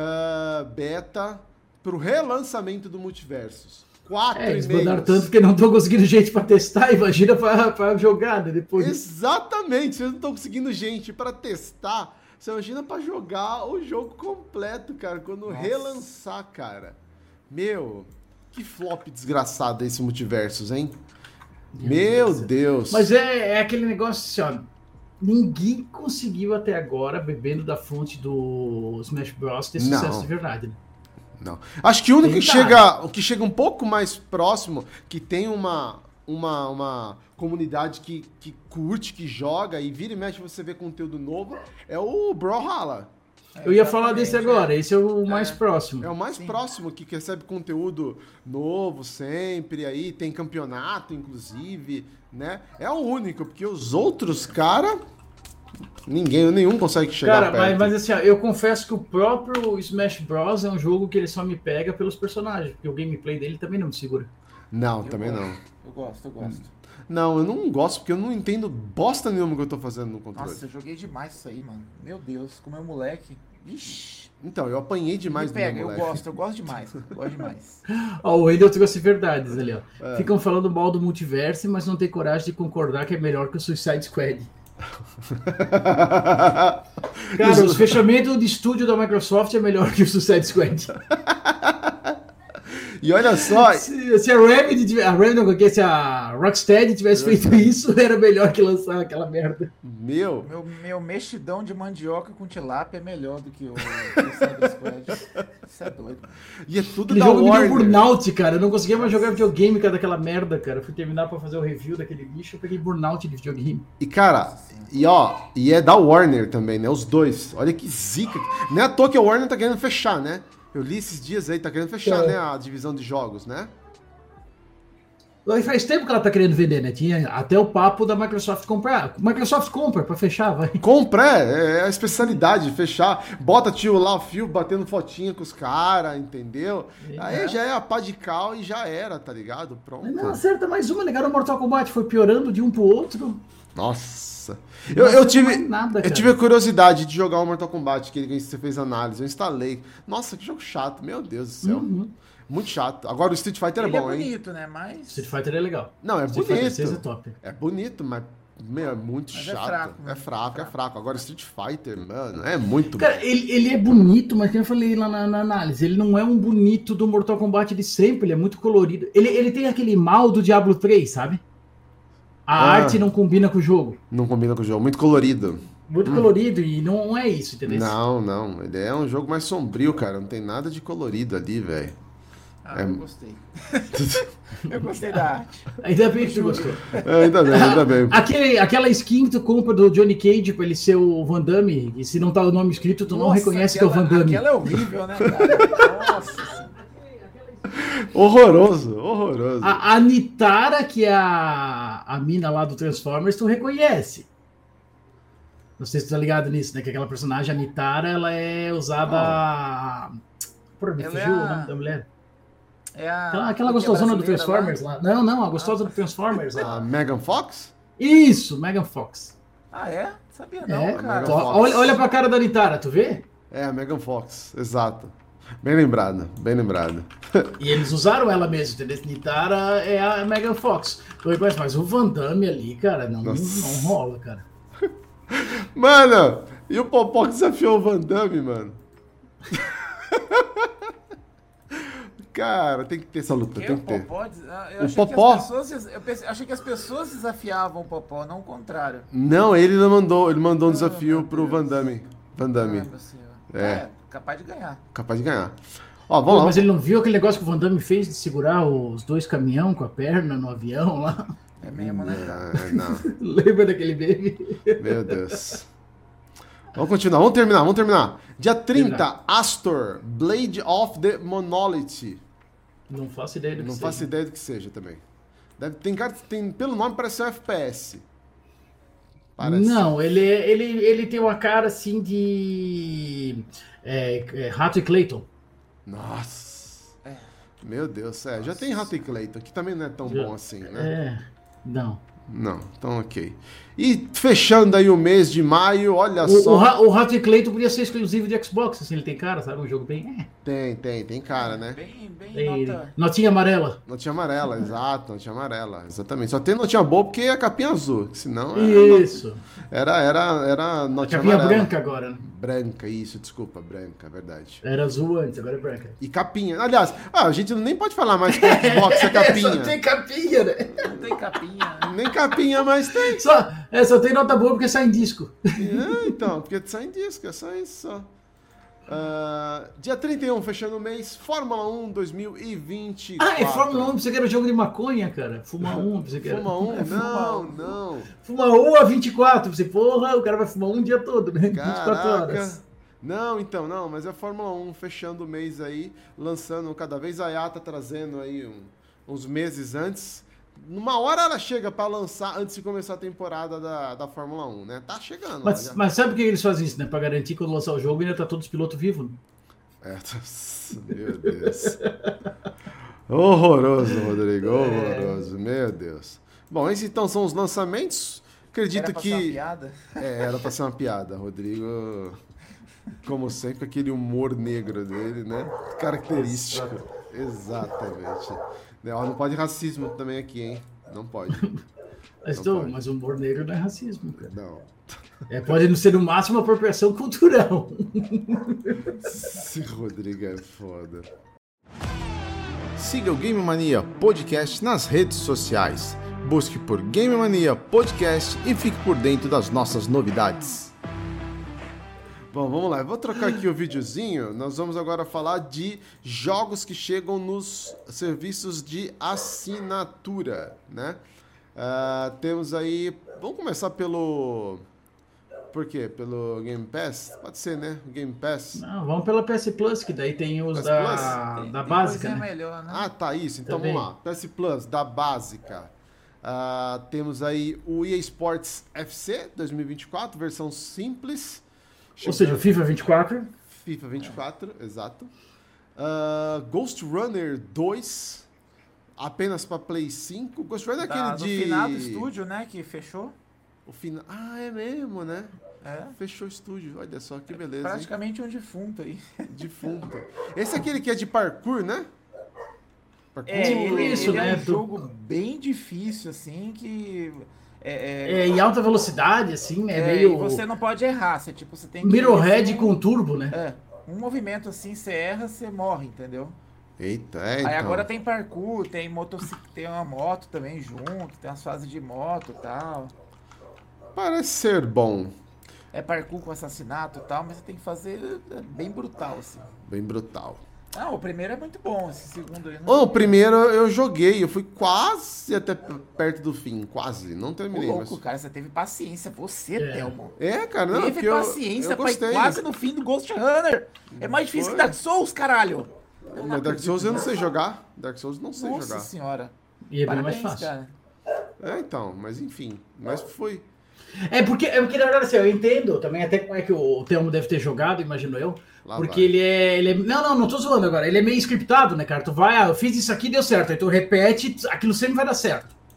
beta pro relançamento do Multiversus. 4 Eles e-mails. mandaram tanto que não tô conseguindo gente pra testar, imagina pra jogar, né? Depois. Exatamente. Vocês não estão conseguindo gente pra testar. Você imagina pra jogar o jogo completo, cara, quando relançar, cara. Meu, que flop desgraçado esse Multiversus, hein? Meu Deus. Mas é aquele negócio assim, ó. Ninguém conseguiu até agora, bebendo da fonte do Smash Bros, ter Não. sucesso de verdade, né? Não. Acho que o único Tentar. que chega um pouco mais próximo, que tem uma comunidade que curte, que joga e vira e mexe você vê conteúdo novo, é o Brawlhalla. Eu ia falar Exatamente, desse agora, esse é o mais próximo. É o mais próximo que recebe conteúdo novo sempre, aí tem campeonato, inclusive, né? É o único, porque os outros, cara, nenhum consegue chegar Cara, perto. mas assim, ó, eu confesso que o próprio Smash Bros é um jogo que ele só me pega pelos personagens, porque o gameplay dele também não me segura. Não, também não. Eu gosto. Não, eu não gosto, porque eu não entendo bosta nenhuma que eu tô fazendo no controle. Nossa, eu joguei demais isso aí, mano. Meu Deus, com meu moleque. Ixi, Então, eu apanhei demais me pega, do meu eu moleque. gosto demais. Gosto demais. Ó, o Wendel trouxe verdades ali, ó. É. Ficam falando mal do multiverso, mas não tem coragem de concordar que é melhor que o Suicide Squad. Cara, os fechamentos de estúdio da Microsoft é melhor que o Suicide Squad. E olha só, Se a Remedy, se a Rocksteady tivesse feito isso, era melhor que lançar aquela merda. meu, Meu mexidão de mandioca com tilápia é melhor do que o Suicide Squad. Isso é doido. e é tudo Aquele da jogo me deu Warner. burnout, cara. Eu não conseguia mais jogar videogame com daquela merda, cara. Eu fui terminar pra fazer o review daquele lixo, eu peguei burnout de videogame. E cara, e é da Warner também, né? Os dois. Olha que zica. Não é à toa que a Warner tá querendo fechar, né? Eu li esses dias aí, tá querendo fechar, né? A divisão de jogos, né? Aí faz tempo que ela tá querendo vender, né? Tinha até o papo da Microsoft comprar. Microsoft compra pra fechar, vai. Compra, é a especialidade, fechar. Bota tio lá, o fio batendo fotinha com os caras, entendeu? Aí já é a pá de cal e já era, tá ligado? Pronto. Não acerta mais uma, ligaram o Mortal Kombat, foi piorando de um pro outro. Nossa. Não Eu acerta tive, mais nada, eu cara. tive a curiosidade de jogar o Mortal Kombat, que você fez análise. Eu instalei. Nossa, que jogo chato, meu Deus do céu. Muito chato. Agora o Street Fighter Ele é bom, hein? bonito, né? Mas. Street Fighter é legal. Não, é Street Fighter 6 é bonito. top. É bonito, mas meu, é muito Mas é chato. fraco, né? É fraco. Agora Street Fighter, mano, é muito Cara, bom. ele é bonito, mas como eu falei lá na análise, ele não é um bonito do Mortal Kombat de sempre, ele é muito colorido. Ele tem aquele mal do Diablo 3, sabe? A arte não combina com o jogo. Não combina com o jogo. Muito colorido. Muito colorido e não é isso, entendeu? Não. Ele é um jogo mais sombrio, cara. Não tem nada de colorido ali, velho. Eu gostei. Eu gostei da arte. Ainda bem que tu gostou. Ainda bem. Aquela skin que tu compra do Johnny Cage pra ele ser o Van Damme, e se não tá o nome escrito, tu não reconhece que é o Van Damme. Aquela é horrível, né, cara? Nossa. Horroroso. A Nitara, que é a mina lá do Transformers, tu reconhece. Não sei se tu tá ligado nisso, né? Que aquela personagem, a Nitara, ela é usada... Porra, me Ela fugiu é o a- nome da mulher. É a, Aquela gostosona do brasileira Transformers lá. Não, a gostosa do Transformers A lá. Megan Fox? Isso, Megan Fox. Ah, é? Sabia não, É, cara. Megan Fox. olha pra cara da Nitara, tu vê? É, a Megan Fox, exato. Bem lembrada, bem lembrada. E eles usaram ela mesmo, entendeu? Nitara é a Megan Fox. Mas o Van Damme ali, cara, não rola, cara. Mano, e o Popó que desafiou o Van Damme, mano? Cara, tem que ter essa luta, tem que ter. Eu achei Popó? achei que as pessoas desafiavam o Popó, não o contrário. Não, ele mandou um desafio pro Van Damme. Van Damme. Ah, meu senhor. É. Capaz de ganhar. Capaz de ganhar. Ó, vamos lá. Mas ele não viu aquele negócio que o Van Damme fez de segurar os 2 caminhão com a perna no avião lá? É mesmo, né? Não. Lembra daquele meme? Meu Deus. Vamos continuar, vamos terminar. Dia 30, Astor, Blade of the Monolith. Não faço ideia do que Não seja. faço ideia do que seja também. Pelo nome parece ser um FPS. Parece. Não, ele tem uma cara assim de Rato e Clayton. Nossa. Meu Deus, já tem Rato e Clayton, que também não é tão bom assim, né? Não. Não, então ok. E fechando aí o mês de maio, olha O só. Rato e Clayton podia ser exclusivo de Xbox, assim, ele tem cara, sabe? Um jogo bem... Tem cara, né? Bem nota... Notinha amarela. Notinha amarela, exato, notinha amarela, exatamente. Só tem notinha boa porque é a capinha azul, senão Isso. era notinha Capinha amarela. branca agora, né? Branca, isso, desculpa, branca, verdade. Era azul antes, agora é branca. E capinha. Aliás, a gente nem pode falar mais que o Xbox é capinha. Só tem capinha, né? Não tem capinha. Nem capinha, mas tem. Só tem nota boa porque sai em disco. Então, porque sai em disco, é só isso só. Dia 31, fechando o mês, Fórmula 1 2024. É Fórmula 1, você quer o jogo de maconha, cara? Fuma 1, você quer. Fuma 1? Não. Fuma 1 a 24, você, porra, o cara vai fumar um dia todo, né? 24 horas. Não, mas é a Fórmula 1 fechando o mês aí, lançando cada vez a IATA trazendo aí uns meses antes. Numa hora ela chega pra lançar antes de começar a temporada da Fórmula 1, né? Tá chegando. Mas sabe por que eles fazem isso, né? Pra garantir que quando lançar o jogo ainda tá todos os pilotos vivos. Né? Meu Deus. Horroroso, Rodrigo, horroroso, meu Deus. Bom, esses então são os lançamentos. Acredito Era pra que... ser uma piada? Era pra ser uma piada, Rodrigo. Como sempre, aquele humor negro dele, né? Característico. Exatamente. Não pode racismo também aqui, hein? Não pode. Mas o humor negro não é racismo, cara. Não. Pode não ser no máximo uma apropriação cultural. Esse Rodrigo é foda. Siga o Game Mania Podcast nas redes sociais. Busque por Game Mania Podcast e fique por dentro das nossas novidades. Bom, vamos lá. Eu vou trocar aqui o videozinho. Nós vamos agora falar de jogos que chegam nos serviços de assinatura, né? Temos aí... Vamos começar pelo... Por quê? Pelo Game Pass? Pode ser, né? Game Pass. Não, vamos pela PS Plus, que daí tem os PS da básica, né? Melhor, né? Tá, isso. Então Também. vamos lá. PS Plus, da básica. Temos aí o EA Sports FC 2024, versão simples. Ou seja, o FIFA 24. FIFA 24, exato. Ghost Runner 2, apenas para Play 5. Ghost Runner é aquele Do de... finado estúdio, né? Que fechou. O final... é mesmo, né? É. Fechou o estúdio. Olha só, que beleza. Praticamente um defunto aí. Defunto. Esse é aquele que é de parkour, né? Parkour. Isso, né? É um jogo bem difícil, assim, que... Em alta velocidade, assim, né? e Meio... você não pode errar, você tem que... Mirrorhead com turbo, né? Um movimento assim, você erra, você morre, entendeu? Eita, Aí então. agora tem parkour, tem tem uma moto também junto, tem as fases de moto e tal. Parece ser bom. É parkour com assassinato e tal, mas você tem que fazer bem brutal, assim. Bem brutal. O primeiro é muito bom, esse segundo aí não... O primeiro eu joguei, eu fui quase até perto do fim, quase, não terminei. louco, cara, você teve paciência, Thelmo. Cara, não, Teve porque paciência eu pra ir gostei. quase no fim do Ghost Runner. É mais difícil que Dark Souls, caralho. Mas Dark Souls eu não sei jogar. Dark Souls não sei Nossa jogar. senhora. E é bem mais Parabéns, fácil. cara. Então, mas enfim, mas foi. Porque na verdade, assim, eu entendo também até como é que o Thelmo deve ter jogado, imagino eu. Lá Porque vai. ele é. Não tô zoando agora. Ele é meio scriptado, né, cara? Tu vai, eu fiz isso aqui, deu certo. Aí tu repete, aquilo sempre vai dar certo.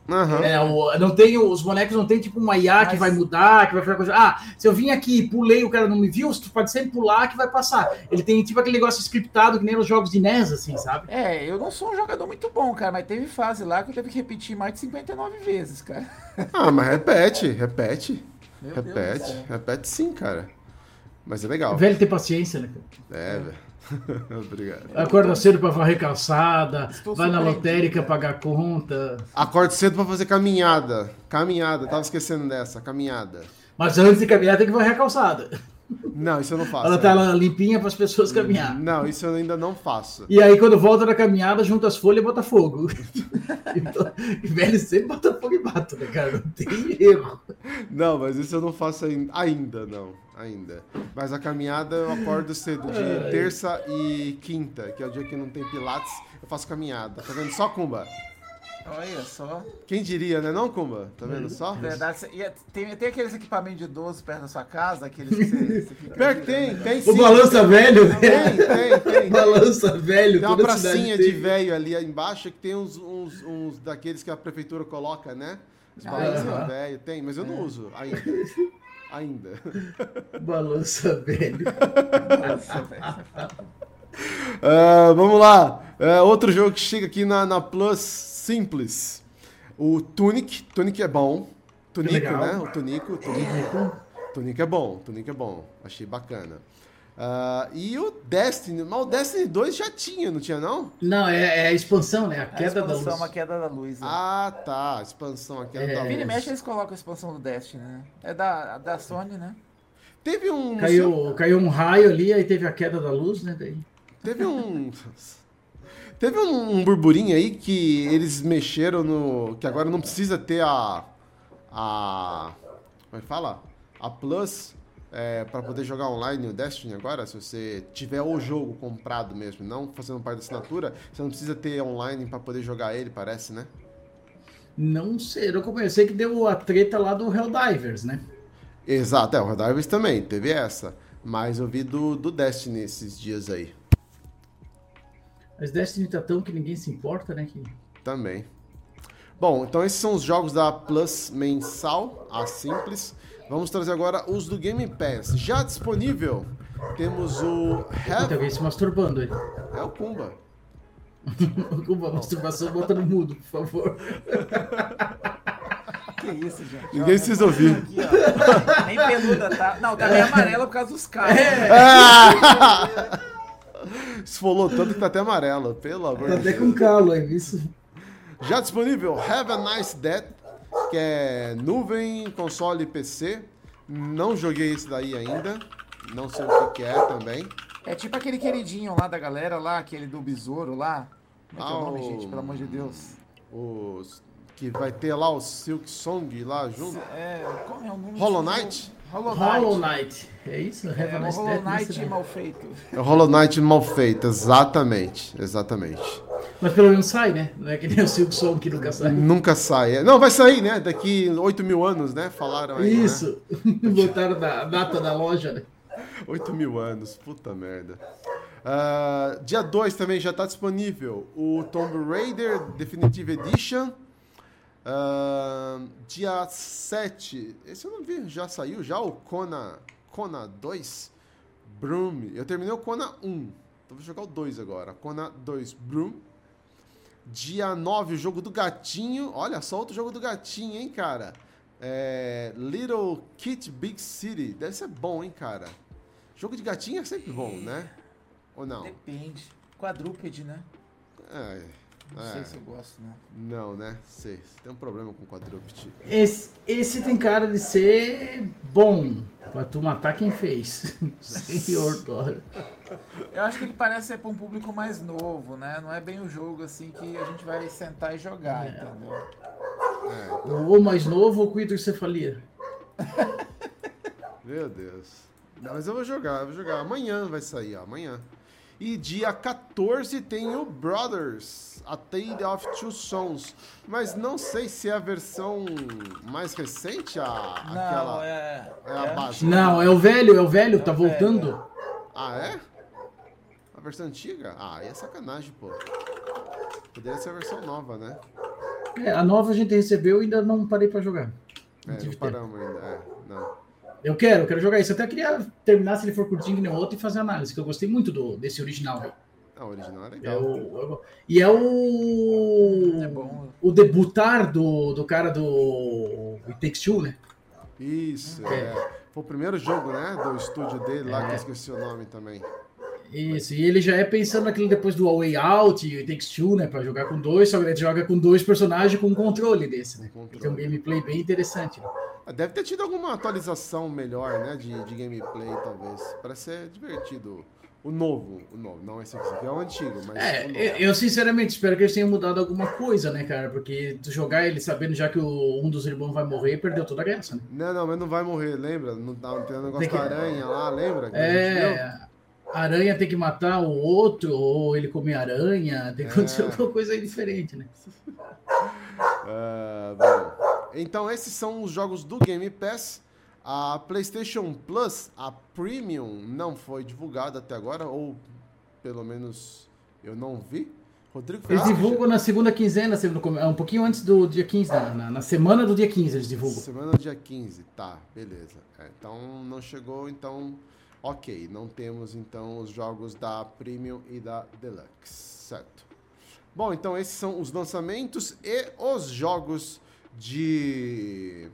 Aham. Não tem, os bonecos não tem tipo uma IA que Mas- vai mudar, que vai fazer coisa. Ah, se eu vim aqui e pulei, o cara não me viu, tu pode sempre pular que vai passar. Ele tem tipo aquele negócio scriptado que nem nos jogos de NES, assim, sabe? Eu não sou um jogador muito bom, cara, mas teve fase lá que eu teve que repetir mais de 59 vezes, cara. Ah, mas repete. Meu Deus do Repete. céu. Repete sim, cara. Mas é legal. Velho ter paciência, né, cara? É, velho. Obrigado. Acorda cedo pra varrer calçada, Estou vai na surpreendido, lotérica cara. pagar conta. Acordo cedo pra fazer caminhada. Caminhada, tava esquecendo dessa, caminhada. Mas antes de caminhar tem que varrer a calçada. Não, isso eu não faço. Ela tá lá limpinha para as pessoas caminhar. Não, isso eu ainda não faço. E aí, quando volta da caminhada, junta as folhas e bota fogo. Então, velho sempre bota fogo e mata, né, cara? Não tem erro. Não, mas isso eu não faço ainda. Ainda. Mas a caminhada eu acordo cedo, de terça e quinta, que é o dia que não tem pilates, eu faço caminhada. Tá vendo só, Kumba? Olha só. Quem diria, né não, Kumba? Tá vendo só? Verdade. Tem aqueles equipamentos de idoso perto da sua casa, aqueles que você fica. Pior que tem sim. O balança velho, Tem. balança velho. Tem uma toda cidade pracinha tem. de velho ali embaixo que tem uns daqueles que a prefeitura coloca, né? Os balanços Aham. velho, tem, mas eu não uso ainda. Balança velho. Nossa, velho. Vamos lá. Outro jogo que chega aqui na Plus Simples. O Tunic. Tunic é bom. Tunico, Legal. né? O Tunico. Tunic é bom. Achei bacana. E o Destiny. Mas o Destiny 2 já tinha, não tinha não? Não, é a expansão, né? A A queda da expansão, luz. uma queda da luz. Né? Ah, tá. Expansão aqui. É. da Vira e luz. mexe, eles colocam a expansão do Destiny, né? É da Sony, né? Teve um... Caiu um raio ali, aí teve a queda da luz, né? Daí. Teve um burburinho aí que eles mexeram no... Que agora não precisa ter a como é que fala? A Plus para poder jogar online o Destiny agora. Se você tiver o jogo comprado mesmo, não fazendo parte da assinatura, você não precisa ter online para poder jogar ele, parece, né? Não sei, eu comecei que deu a treta lá do Helldivers, né? Exato, o Helldivers também, teve essa. Mas eu vi do Destiny esses dias aí. Mas Destiny tá tão que ninguém se importa, né? Que... Também. Bom, então esses são os jogos da Plus mensal, a simples. Vamos trazer agora os do Game Pass. Já disponível, temos o Tem Have... alguém se masturbando aí. É o Kumba. Com a masturbação, bota no mudo, por favor. Que isso, gente. Ninguém Ó, precisa ouvir. aqui, ó. Nem peluda, tá? Não, tá meio amarela por causa dos carros. Esfolou tanto que tá até amarelo, pelo amor Tá de até Deus. com calo aí, isso. Já disponível, Have a Nice Death, que é nuvem, console e PC. Não joguei esse daí ainda. Não sei o que é também. É tipo aquele queridinho lá da galera lá, aquele do besouro lá. Como é que é o nome, Ah, o- gente? Pelo amor de Deus. Que vai ter lá o Silk Song lá junto. Como é o nome? Hollow desse Knight? jogo? Hollow Knight. Hollow Knight. É isso? Have É a o nice Hollow death, Knight né? mal feito. É o Hollow Knight mal feito, exatamente. Mas pelo menos sai, né? Não é que nem o Silk Song que nunca sai. Nunca sai. Não, vai sair, né? Daqui 8.000 anos, né? Falaram aí. Né? Isso. Botaram a data da loja, né? 8.000 anos, puta merda. Dia 2 também já tá disponível o Tomb Raider Definitive Edition. Dia 7, esse eu não vi, já saiu já o Kona 2 Broom. Eu terminei o Kona 1, então vou jogar o 2 agora. Kona 2 Broom. Dia 9, o jogo do gatinho. Olha só outro jogo do gatinho, hein, cara. Little Kit Big City. Deve ser bom, hein, cara. Jogo de gatinho é sempre bom, né? Ou não? Depende. Quadrúpede, né? Não sei se eu gosto, né? Não, né? Sei. Tem um problema com quadrúpede. Esse tem cara de ser bom. Pra tu matar quem fez. Senhor Dora. Eu acho que ele parece ser pra um público mais novo, né? Não é bem o jogo assim que a gente vai sentar e jogar, entendeu? Ou mais novo ou com hidrocefalia. Meu Deus. Não, mas eu vou jogar. Amanhã vai sair, ó, amanhã. E dia 14 tem o Brothers, A Tale of Two Sons. Mas não sei se é a versão mais recente, aquela... Não, É a base. Não, é o velho, tá voltando. Ah, é? A versão antiga? Ah, aí é sacanagem, pô. Poderia ser a versão nova, né? A nova a gente recebeu e ainda não parei pra jogar. Não Não tive tempo. paramos ainda. Não. Eu quero jogar isso. Até queria terminar, se ele for curtinho que nem o outro, e fazer análise, que eu gostei muito desse original aí. A original é legal. E é o. É bom. O debutar do cara do It Takes Two, né? Isso, Foi o primeiro jogo, né? Do estúdio dele lá, que eu esqueci o nome também. Isso, e ele já é pensando naquilo depois do A Way Out e It Takes Two, né? Pra jogar com dois, só que ele joga com dois personagens com um controle desse, né? Com controle. Tem um gameplay bem interessante. Né? Deve ter tido alguma atualização melhor, né? De gameplay, talvez. Parece ser divertido. O novo. Não esse aqui é o antigo, mas o novo. Eu sinceramente espero que eles tenham mudado alguma coisa, né, cara? Porque tu jogar ele sabendo já que um dos irmãos vai morrer, perdeu toda a graça, né? Não, mas não vai morrer, lembra? Não tem um negócio Tem que- da aranha lá, lembra? Que a gente viu? A aranha tem que matar o outro, ou ele comer aranha, tem que acontecer alguma coisa aí diferente, né? Bom, então esses são os jogos do Game Pass. A PlayStation Plus, a Premium, não foi divulgada até agora, ou pelo menos eu não vi. Rodrigo Eles Ferraz, divulgam na segunda quinzena, um pouquinho antes do dia 15, na semana do dia 15 eles divulgam. semana do dia 15, tá, beleza. Então não chegou, então ok, não temos então os jogos da Premium e da Deluxe, certo? Bom, então esses são os lançamentos e os jogos de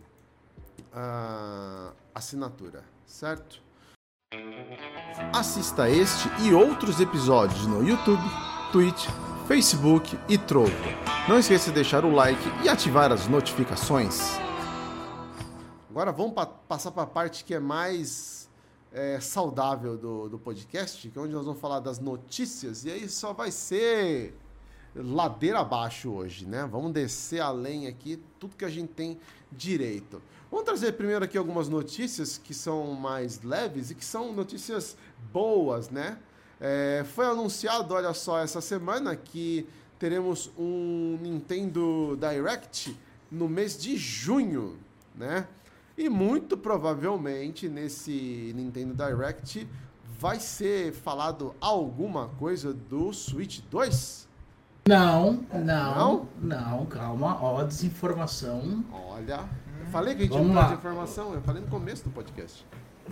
assinatura, certo? Assista este e outros episódios no YouTube, Twitch, Facebook e Trovo. Não esqueça de deixar o like e ativar as notificações. Agora vamos passar para a parte que é mais saudável do podcast, que é onde nós vamos falar das notícias, e aí só vai ser ladeira abaixo hoje, né? Vamos descer além aqui, tudo que a gente tem direito. Vamos trazer primeiro aqui algumas notícias que são mais leves e que são notícias boas, né? Foi anunciado, olha só, essa semana que teremos um Nintendo Direct no mês de junho, né? E muito provavelmente nesse Nintendo Direct vai ser falado alguma coisa do Switch 2? Não, calma, ó, desinformação. Olha, eu falei que a gente Vamos não lá. traz informação, eu falei no começo do podcast.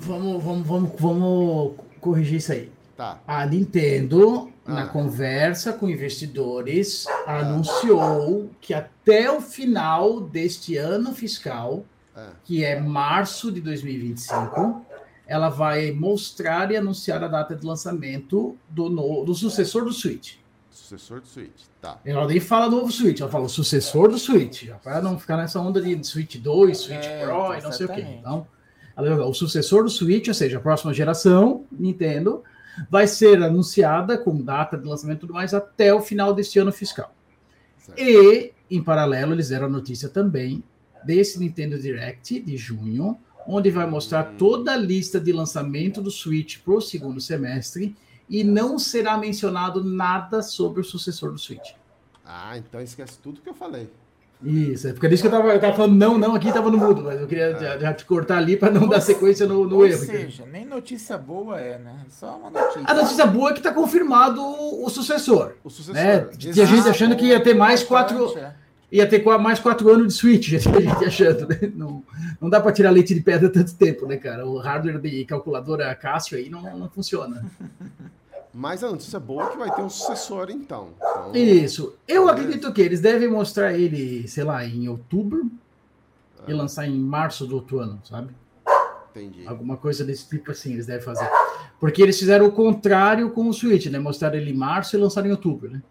Vamos corrigir isso aí. Tá. A Nintendo, na conversa com investidores, anunciou que até o final deste ano fiscal, que é março de 2025, ela vai mostrar e anunciar a data de lançamento do sucessor do Switch. Sucessor do Switch, tá. Ela nem fala novo Switch, ela fala o sucessor do Switch, já para não ficar nessa onda de Switch 2, Switch Pro e não sei o quê. exatamente. Então, o sucessor do Switch, ou seja, a próxima geração, Nintendo, vai ser anunciada com data de lançamento e tudo mais até o final deste ano fiscal. Certo. E, em paralelo, eles deram a notícia também desse Nintendo Direct de junho, onde vai mostrar toda a lista de lançamento do Switch para o segundo semestre e não será mencionado nada sobre o sucessor do Switch. Então esquece tudo que eu falei. Isso, é porque disso que eu tava falando não aqui tava no mudo, mas eu queria já te cortar ali para não dar sequência no Ou erro. seja, nem notícia boa né? Só uma notícia. A notícia boa é que está confirmado o sucessor. O sucessor. Né? Tinha gente achando que ia ter mais ia ter mais 4 anos de Switch, já tinha gente achando, né? Não dá para tirar leite de pedra tanto tempo, né, cara? O hardware de calculadora Casio aí não funciona. Mas a notícia boa é que vai ter um sucessor, então. Isso. Eu acredito que eles devem mostrar ele, sei lá, em outubro e lançar em março do outro ano, sabe? Entendi. Alguma coisa desse tipo assim eles devem fazer. Porque eles fizeram o contrário com o Switch, né? Mostraram ele em março e lançaram em outubro, né?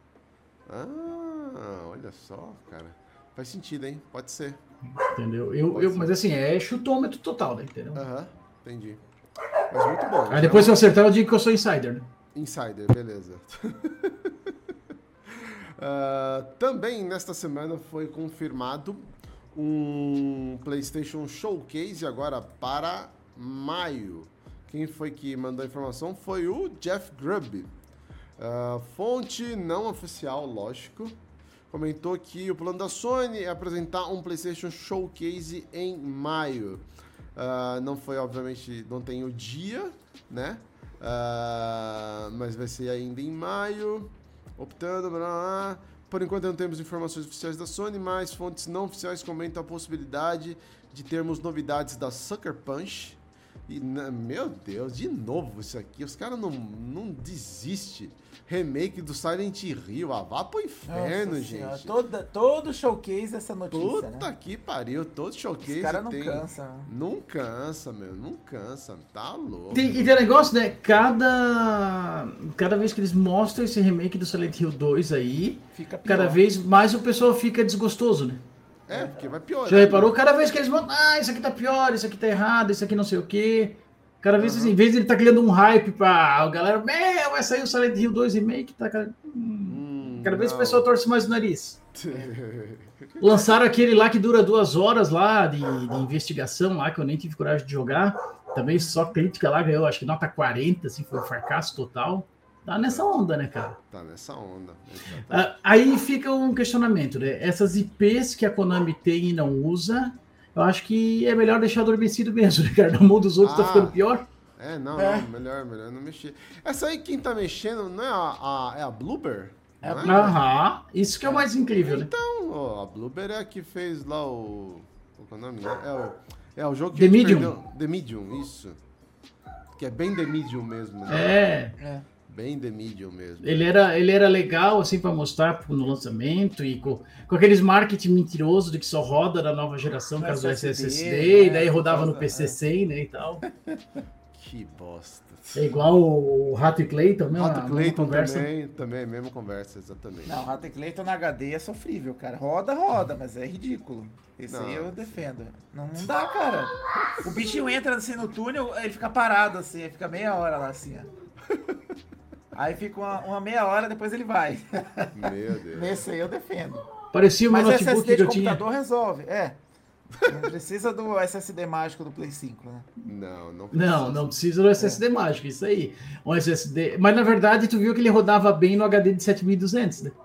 Olha só, cara. Faz sentido, hein? Pode ser. Entendeu? Mas assim, é chutômetro total, né? Entendeu? Entendi. Mas muito bom. Aí depois se eu acertar, eu digo que eu sou insider, né? Insider, beleza. Também nesta semana foi confirmado um PlayStation Showcase agora para maio. Quem foi que mandou a informação foi o Jeff Grubb. Fonte não oficial, lógico. Comentou que o plano da Sony é apresentar um PlayStation Showcase em maio. Não foi, obviamente, não tem o dia, né? Mas vai ser ainda em maio, optando Por enquanto não temos informações oficiais da Sony, mas fontes não oficiais comentam a possibilidade de termos novidades da Sucker Punch. E, meu Deus, de novo isso aqui. Os caras não desistem. Remake do Silent Hill. Ah, vá pro inferno, Nossa gente. senhora, todo showcase essa notícia, Puta né? que pariu. Todo showcase Os caras não tem. cansam. Né? Não cansa, meu. Não cansa. Tá louco. E tem negócio, né? Cada vez que eles mostram esse remake do Silent Hill 2 aí, Fica pior. cada vez mais o pessoal fica desgostoso, né? É, porque vai piorar. Já reparou? Cada vez que eles mostram, isso aqui tá pior, isso aqui tá errado, isso aqui não sei o quê. Cada vez, assim, em vez de ele tá criando um hype pra a galera, vai sair o Silent Hill 2 remake, tá? Cada vez o pessoal torce mais o nariz. Lançaram aquele lá que dura 2 horas lá de investigação lá, que eu nem tive coragem de jogar. Também só crítica lá, ganhou acho que nota 40, assim, foi um fracasso total. Tá nessa onda, né, cara? Tá nessa onda. Aí fica um questionamento, né? Essas IPs que a Konami tem e não usa, eu acho que é melhor deixar adormecido mesmo, né, cara? Na mão dos outros tá ficando pior. Não, melhor não mexer. Essa aí quem tá mexendo não é a Bloober? Não é? Aham, isso que é o mais incrível, né? Então, ó, a Bloober é a que fez lá o qual é o nome? É o jogo que The a gente Medium. perdeu. The Medium, isso. Que é bem The Medium mesmo, né? É. Bem The Medium mesmo. Ele era legal, assim, pra mostrar no lançamento e com aqueles marketing mentiroso de que só roda na nova geração, No caso do SSD, SSD, e daí né, rodava por no causa- PC 100, né, e tal. Que bosta. É igual o Rato e Clayton, né? Rato uma Clayton conversa. também, mesma conversa, exatamente. Não, Rato Clayton na HD é sofrível, cara. Roda, mas é ridículo. Esse aí eu Não. defendo. Não dá, cara. O bichinho entra assim no túnel, ele fica parado assim, ele fica meia hora lá assim, ó. Aí fica uma meia hora, depois ele vai. Meu Deus. Nesse aí eu defendo. Parecia o meu Mas o notebook SSD que de eu tinha. computador resolve, Não precisa do SSD mágico do Play 5, né? Não precisa do SSD mágico, isso aí. Um SSD. Mas na verdade, tu viu que ele rodava bem no HD de 7200, né?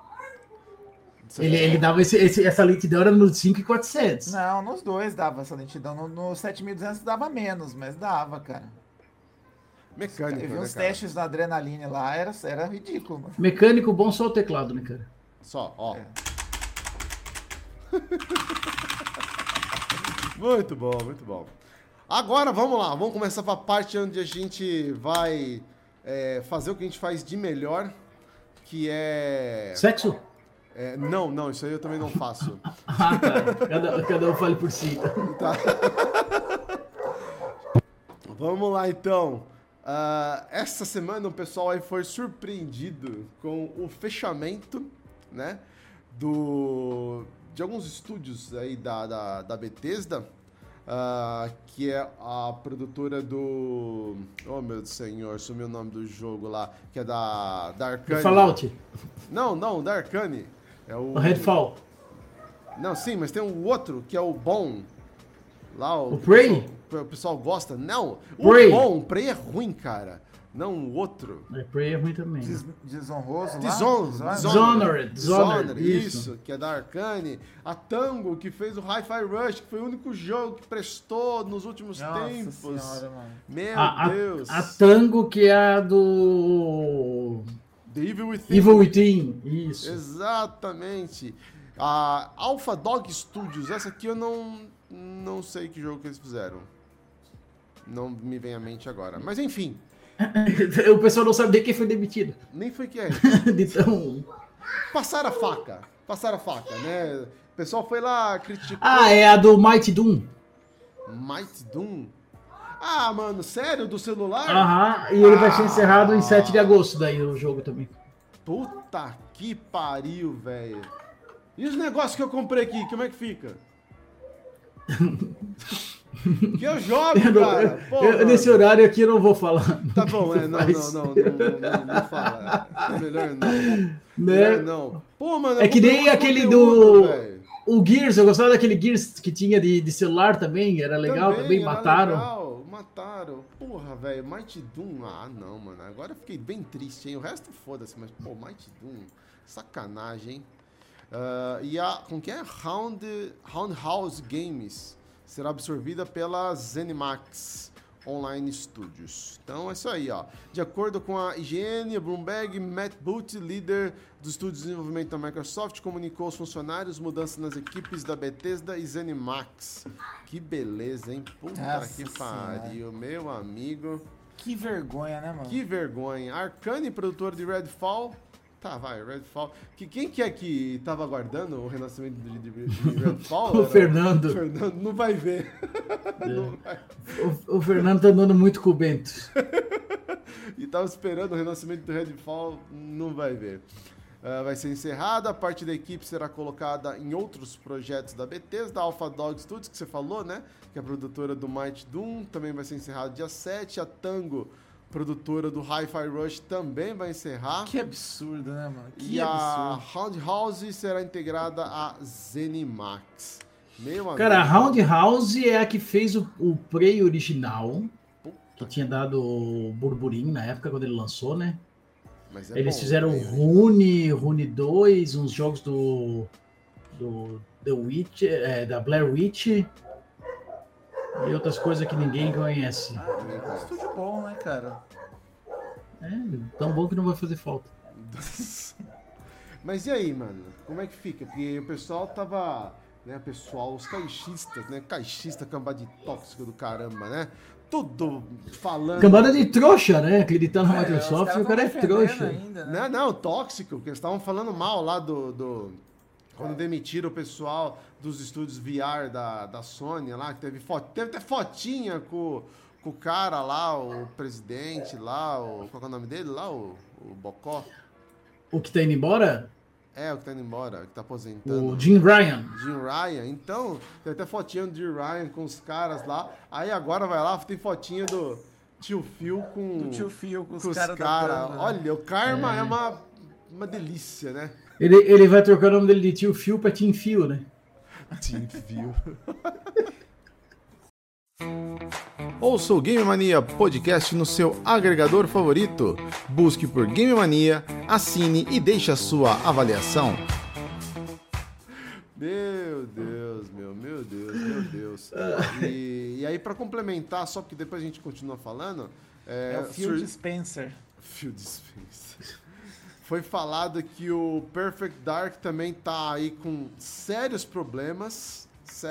Ele dava essa lentidão era no 5400. Não, nos dois dava essa lentidão. No 7200 dava menos, mas dava, cara. Mecânico, Eu vi né, uns cara? testes na Adrenaline lá, era ridículo, mano. Mecânico bom só o teclado, né, cara? Só, ó. Muito bom, muito bom. Agora vamos lá, vamos começar para a parte onde a gente vai fazer o que a gente faz de melhor, que é... Sexo? Não, isso aí eu também não faço. Ah, tá. Cada um fale por si. Vamos lá então. Essa semana o pessoal aí foi surpreendido com o fechamento, né, de alguns estúdios aí da Bethesda, que é a produtora do... Oh, meu senhor, sumiu o nome do jogo lá, que é da Arcane. Fallout. Não, da Arcane. É O Redfall. Não, sim, mas tem um outro que é o bom. Lá, O Prey? O pessoal gosta. Não, o Prey. bom, o Prey é ruim, cara. Não o outro. Prey é ruim também. Desonroso lá? Dishonored, isso, que é da Arcane. A Tango, que fez o Hi-Fi Rush, que foi o único jogo que prestou nos últimos tempos. Senhora, mano. Meu Deus. A Tango, que é a do The Evil Within. Evil Within. Isso. Exatamente. A Alpha Dog Studios, essa aqui eu não sei que jogo que eles fizeram. Não me vem à mente agora. Mas enfim. O pessoal não sabe nem quem foi demitido. Nem foi que é. De tão... Passaram a faca, né? O pessoal foi lá, criticou. É a do Mighty Doom. Might Doom? Mano, sério? Do celular? Aham, e ele vai ser encerrado em 7 de agosto, daí o jogo também. Puta que pariu, velho. E os negócios que eu comprei aqui, como é que fica? Que eu jogo, cara. Nesse horário aqui eu não vou falar. Tá bom, não fala. É melhor não. Né? Melhor não. Pô, mano, É que nem aquele velho. O Gears, eu gostava daquele Gears que tinha de celular também, era legal, também era mataram. legal, mataram. Porra, velho, Mighty Doom, não, mano. Agora eu fiquei bem triste, hein? O resto foda-se, mas, pô, Mighty Doom, sacanagem, hein? Com que é? Roundhouse Games será absorvida pela ZeniMax. Online Studios. Então é isso aí, ó. De acordo com a IGN, Bloomberg, Matt Booty, líder dos estúdios de desenvolvimento da Microsoft, comunicou aos funcionários mudanças nas equipes da Bethesda e ZeniMax. Que beleza, hein? Puta Nossa que pariu, meu amigo. Que vergonha, né, mano? Que vergonha. Arcane, produtor de Redfall. Tá, vai, Redfall. Quem que é que tava aguardando o renascimento de Redfall? O Fernando. O Fernando não vai ver. Não vai. O Fernando tá andando muito com o Bento. E tava esperando o renascimento do Redfall, não vai ver. Vai ser encerrada, a parte da equipe será colocada em outros projetos da Bethesda, Alpha Dog Studios, que você falou, né? Que é a produtora do Might Doom, também vai ser encerrada dia 7. A Tango, produtora do Hi-Fi Rush, também vai encerrar. Que absurdo, né, mano? Que E a absurdo. Roundhouse será integrada a ZeniMax. Meu amigo. Cara, a Roundhouse é a que fez o Prey original, que tinha dado burburinho na época quando ele lançou, né? Mas é Eles bom, fizeram né? Rune 2, uns jogos do The Witch, da Blair Witch e outras coisas que ninguém conhece. Estúdio bom, né, cara? É, tão bom que não vai fazer falta. Mas e aí, mano? Como é que fica? Porque o pessoal tava, né, os caixistas, né? Caixista, cambada de tóxico do caramba, né? Tudo falando... Cambada de trouxa, né? Acreditando na Os Microsoft, caras o cara é tão defendendo trouxa. ainda, né? Não, tóxico, porque eles estavam falando mal lá quando demitiram o pessoal dos estúdios VR da Sony lá, que teve até fotinha com o cara lá, o presidente lá, qual que é o nome dele lá? O Bocó? O que tá indo embora? O que tá indo embora, que tá aposentando. O Jim Ryan. Jim Ryan. Então, tem até fotinha do Jim Ryan com os caras lá. Aí agora vai lá, tem fotinha do tio Phil com... Do tio Phil com os com os caras da caras. banda, né? Olha, o karma é uma delícia, né? Ele vai trocar o nome dele de tio Phil pra Tim Phil, né? Team Phil. Ouça o Game Mania Podcast no seu agregador favorito. Busque por Game Mania, assine e deixe a sua avaliação. Meu Deus, meu Deus. E aí, pra complementar, só porque depois a gente continua falando... É o Phil Spencer. Phil Spencer. Foi falado que o Perfect Dark também tá aí com sérios problemas.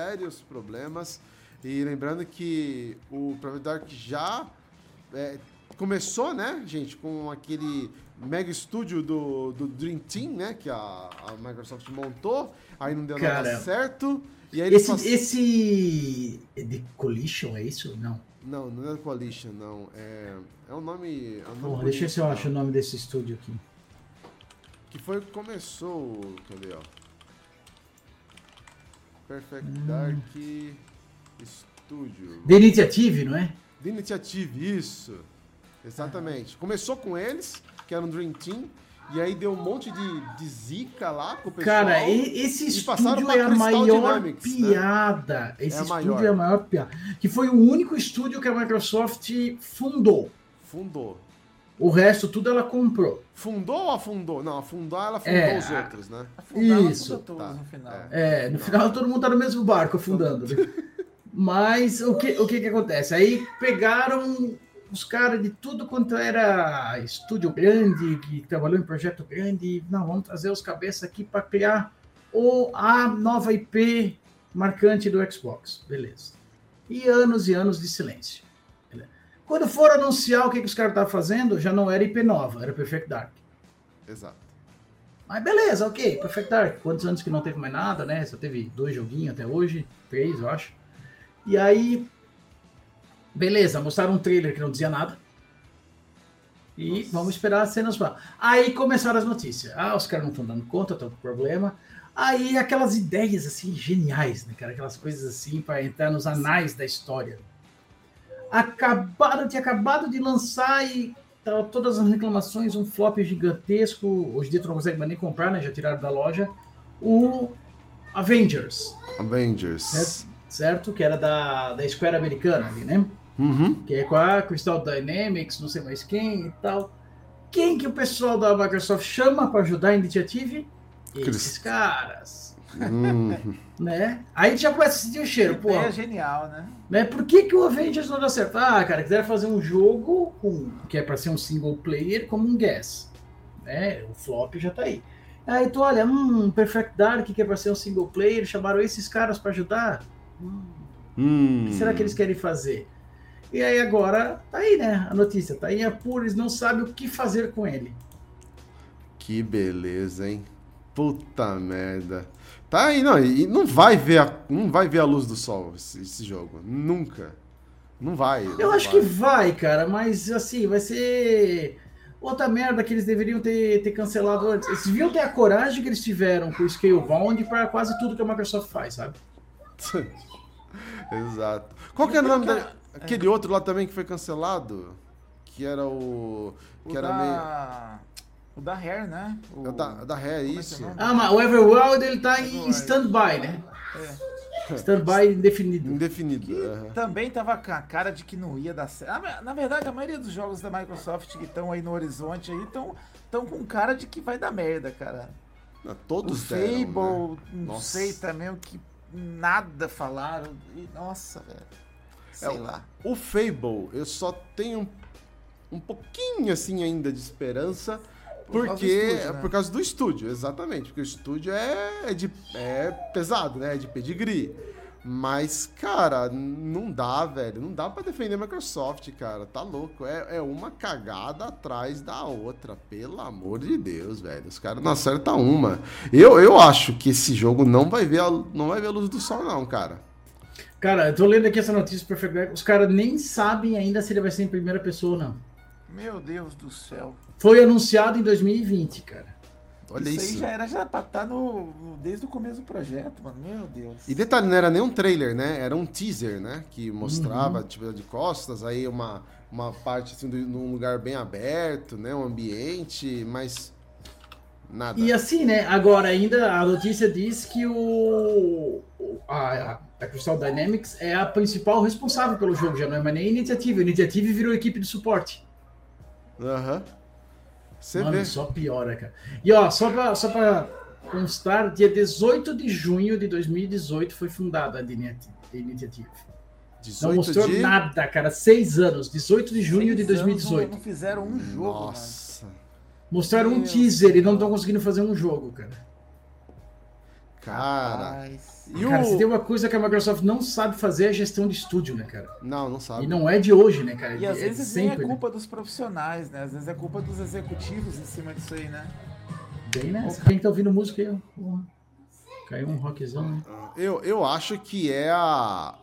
E lembrando que o Perfect Dark já começou, né, gente, com aquele mega estúdio do Dream Team, né, que a Microsoft montou, aí não deu nada certo. E aí esse The Collision, é isso? Não. Não é Coalition, não. É um nome... Porra, deixa eu ver se eu acho o nome desse estúdio aqui. Que foi o que começou... Cadê, ó? Perfect Dark Studio. The Initiative, não é? The Initiative, isso. Exatamente. Começou com eles, que era um Dream Team, e aí deu um monte de zica lá com o pessoal. Cara, esse e passaram estúdio pra é a Crystal maior Dynamics, piada. Né? Esse a estúdio maior. é a maior piada. Que foi o único estúdio que a Microsoft fundou. Fundou. O resto tudo ela comprou. Fundou ou afundou? Não, afundar ela fundou os outros, né? Isso. Todos no final. No final todo mundo tá no mesmo barco afundando. Né? Mas o que acontece? Aí pegaram os caras de tudo quanto era estúdio grande, que trabalhou em projeto grande, e não, vamos trazer os cabeças aqui para criar a nova IP marcante do Xbox. Beleza. E anos de silêncio. Quando foram anunciar o que os caras estavam fazendo, já não era IP nova, era Perfect Dark. Exato. Mas beleza, ok, Perfect Dark. Quantos anos que não teve mais nada, né? Só teve 2 joguinhos até hoje, 3, eu acho. E aí, beleza, mostraram um trailer que não dizia nada. E vamos esperar as cenas lá. Aí começaram as notícias. Os caras não estão dando conta, estão com problema. Aí aquelas ideias assim geniais, né, cara? Aquelas coisas assim para entrar nos anais da história. Tinha acabado de lançar e tava todas as reclamações, um flop gigantesco. Hoje em dia tu não consegue mais nem comprar, né? Já tiraram da loja. O Avengers. Certo? Que era da Square americana ali, né? Uhum. Que é com a Crystal Dynamics, não sei mais quem e tal. Quem que o pessoal da Microsoft chama para ajudar a iniciativa? Esses caras. Né? Aí a gente já começa a sentir o cheiro. Pô, É genial, né? por que o Avengers não deu certo? Ah, cara, quiseram fazer um jogo que é para ser um single player como um Gas. Né? O flop já tá aí. Aí tu olha, Perfect Dark, que é para ser um single player, chamaram esses caras para ajudar? O que será que eles querem fazer? E aí agora, tá aí, né? A notícia, tá aí, eles não sabem o que fazer com ele. Que beleza, hein? Puta merda. Tá aí, não, e não vai ver a luz do sol esse jogo. Nunca. Não vai. Eu acho que vai, cara, mas assim, vai ser outra merda que eles deveriam ter cancelado antes. Eles deviam ter a coragem que eles tiveram com o Scalebound para quase tudo que a Microsoft faz, sabe? Exato. Qual que era o nome daquele outro lá também que foi cancelado? Que era o... Que era meio... O da Rare, né? Da Rare, isso. Mas o Everworld, ele tá em stand-by, né? Stand-by indefinido. Indefinido. Também tava com a cara de que não ia dar certo. Na verdade, a maioria dos jogos da Microsoft que estão aí no horizonte aí estão com cara de que vai dar merda, cara. Não, todos o Fable, deram, né? não sei também o que nada falaram. Nossa, velho. Sei lá. O Fable, eu só tenho um pouquinho assim ainda de esperança. Por causa do estúdio, exatamente. Porque o estúdio é pesado, né? É de pedigree. Mas, cara, não dá, velho. Não dá pra defender a Microsoft, cara. Tá louco. É uma cagada atrás da outra. Pelo amor de Deus, velho. Os caras não acertam uma. Eu acho que esse jogo não vai ver a luz do sol, não, cara. Cara, eu tô lendo aqui essa notícia do Perfect Dark. Os caras nem sabem ainda se ele vai ser em primeira pessoa ou não. Meu Deus do céu. Foi anunciado em 2020, cara. Olha isso. Isso aí já era pra estar desde o começo do projeto, mano. Meu Deus. E detalhe, não era nem um trailer, né? Era um teaser, né? Que mostrava, tipo, de costas, aí uma parte, assim, num lugar bem aberto, né? Um ambiente, mas nada. E assim, né? Agora ainda a notícia diz que a Crystal Dynamics é a principal responsável pelo jogo, já não é mais nem a Initiative. A Initiative virou equipe de suporte. Aham. Você Mano, vê. só piora, cara. E ó, só pra constar, dia 18 de junho de 2018 foi fundada a Initiative. Não mostrou nada, cara. 6 anos. 18 de junho de 2018. Não fizeram um jogo, Nossa. mano. Mostraram um teaser e não estão conseguindo fazer um jogo, cara. Cara. Cara, se tem uma coisa que a Microsoft não sabe fazer é gestão de estúdio, né, cara? Não sabe. E não é de hoje, né, cara? E às vezes sempre, nem é culpa dos profissionais, né? Às vezes é culpa dos executivos em cima disso aí, né? Bem, né? Quem tá ouvindo música aí, ó. Porra. Caiu um rockzão, né? Eu acho que é a...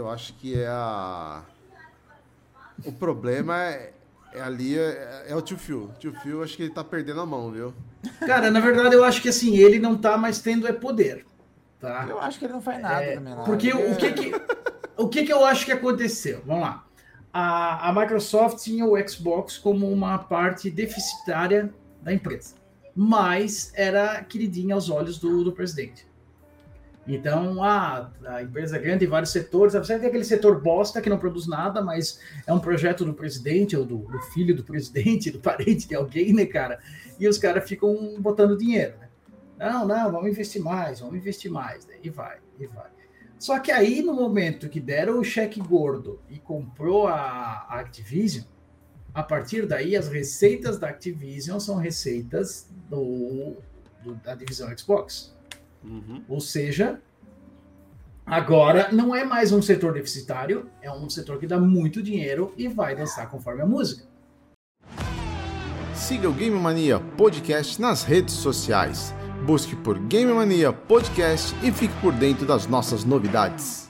O problema é o Tio Phil. Tio Phil, acho que ele tá perdendo a mão, viu? Cara, na verdade, eu acho que assim, ele não tá mais tendo poder, tá? Eu acho que ele não faz nada também, não. Porque o que eu acho que aconteceu? Vamos lá. A Microsoft tinha o Xbox como uma parte deficitária da empresa, mas era queridinha aos olhos do presidente. Então, a empresa grande tem vários setores, apesar de ter aquele setor bosta que não produz nada, mas é um projeto do presidente, ou do filho do presidente, do parente de alguém, né, cara? E os caras ficam botando dinheiro, né? Não, vamos investir mais, né? E vai. Só que aí, no momento que deram o cheque gordo e comprou a Activision, a partir daí, as receitas da Activision são receitas da divisão Xbox. Ou seja, agora não é mais um setor deficitário, é um setor que dá muito dinheiro e vai dançar conforme a música. Siga o Game Mania Podcast nas redes sociais. Busque por Game Mania Podcast e fique por dentro das nossas novidades.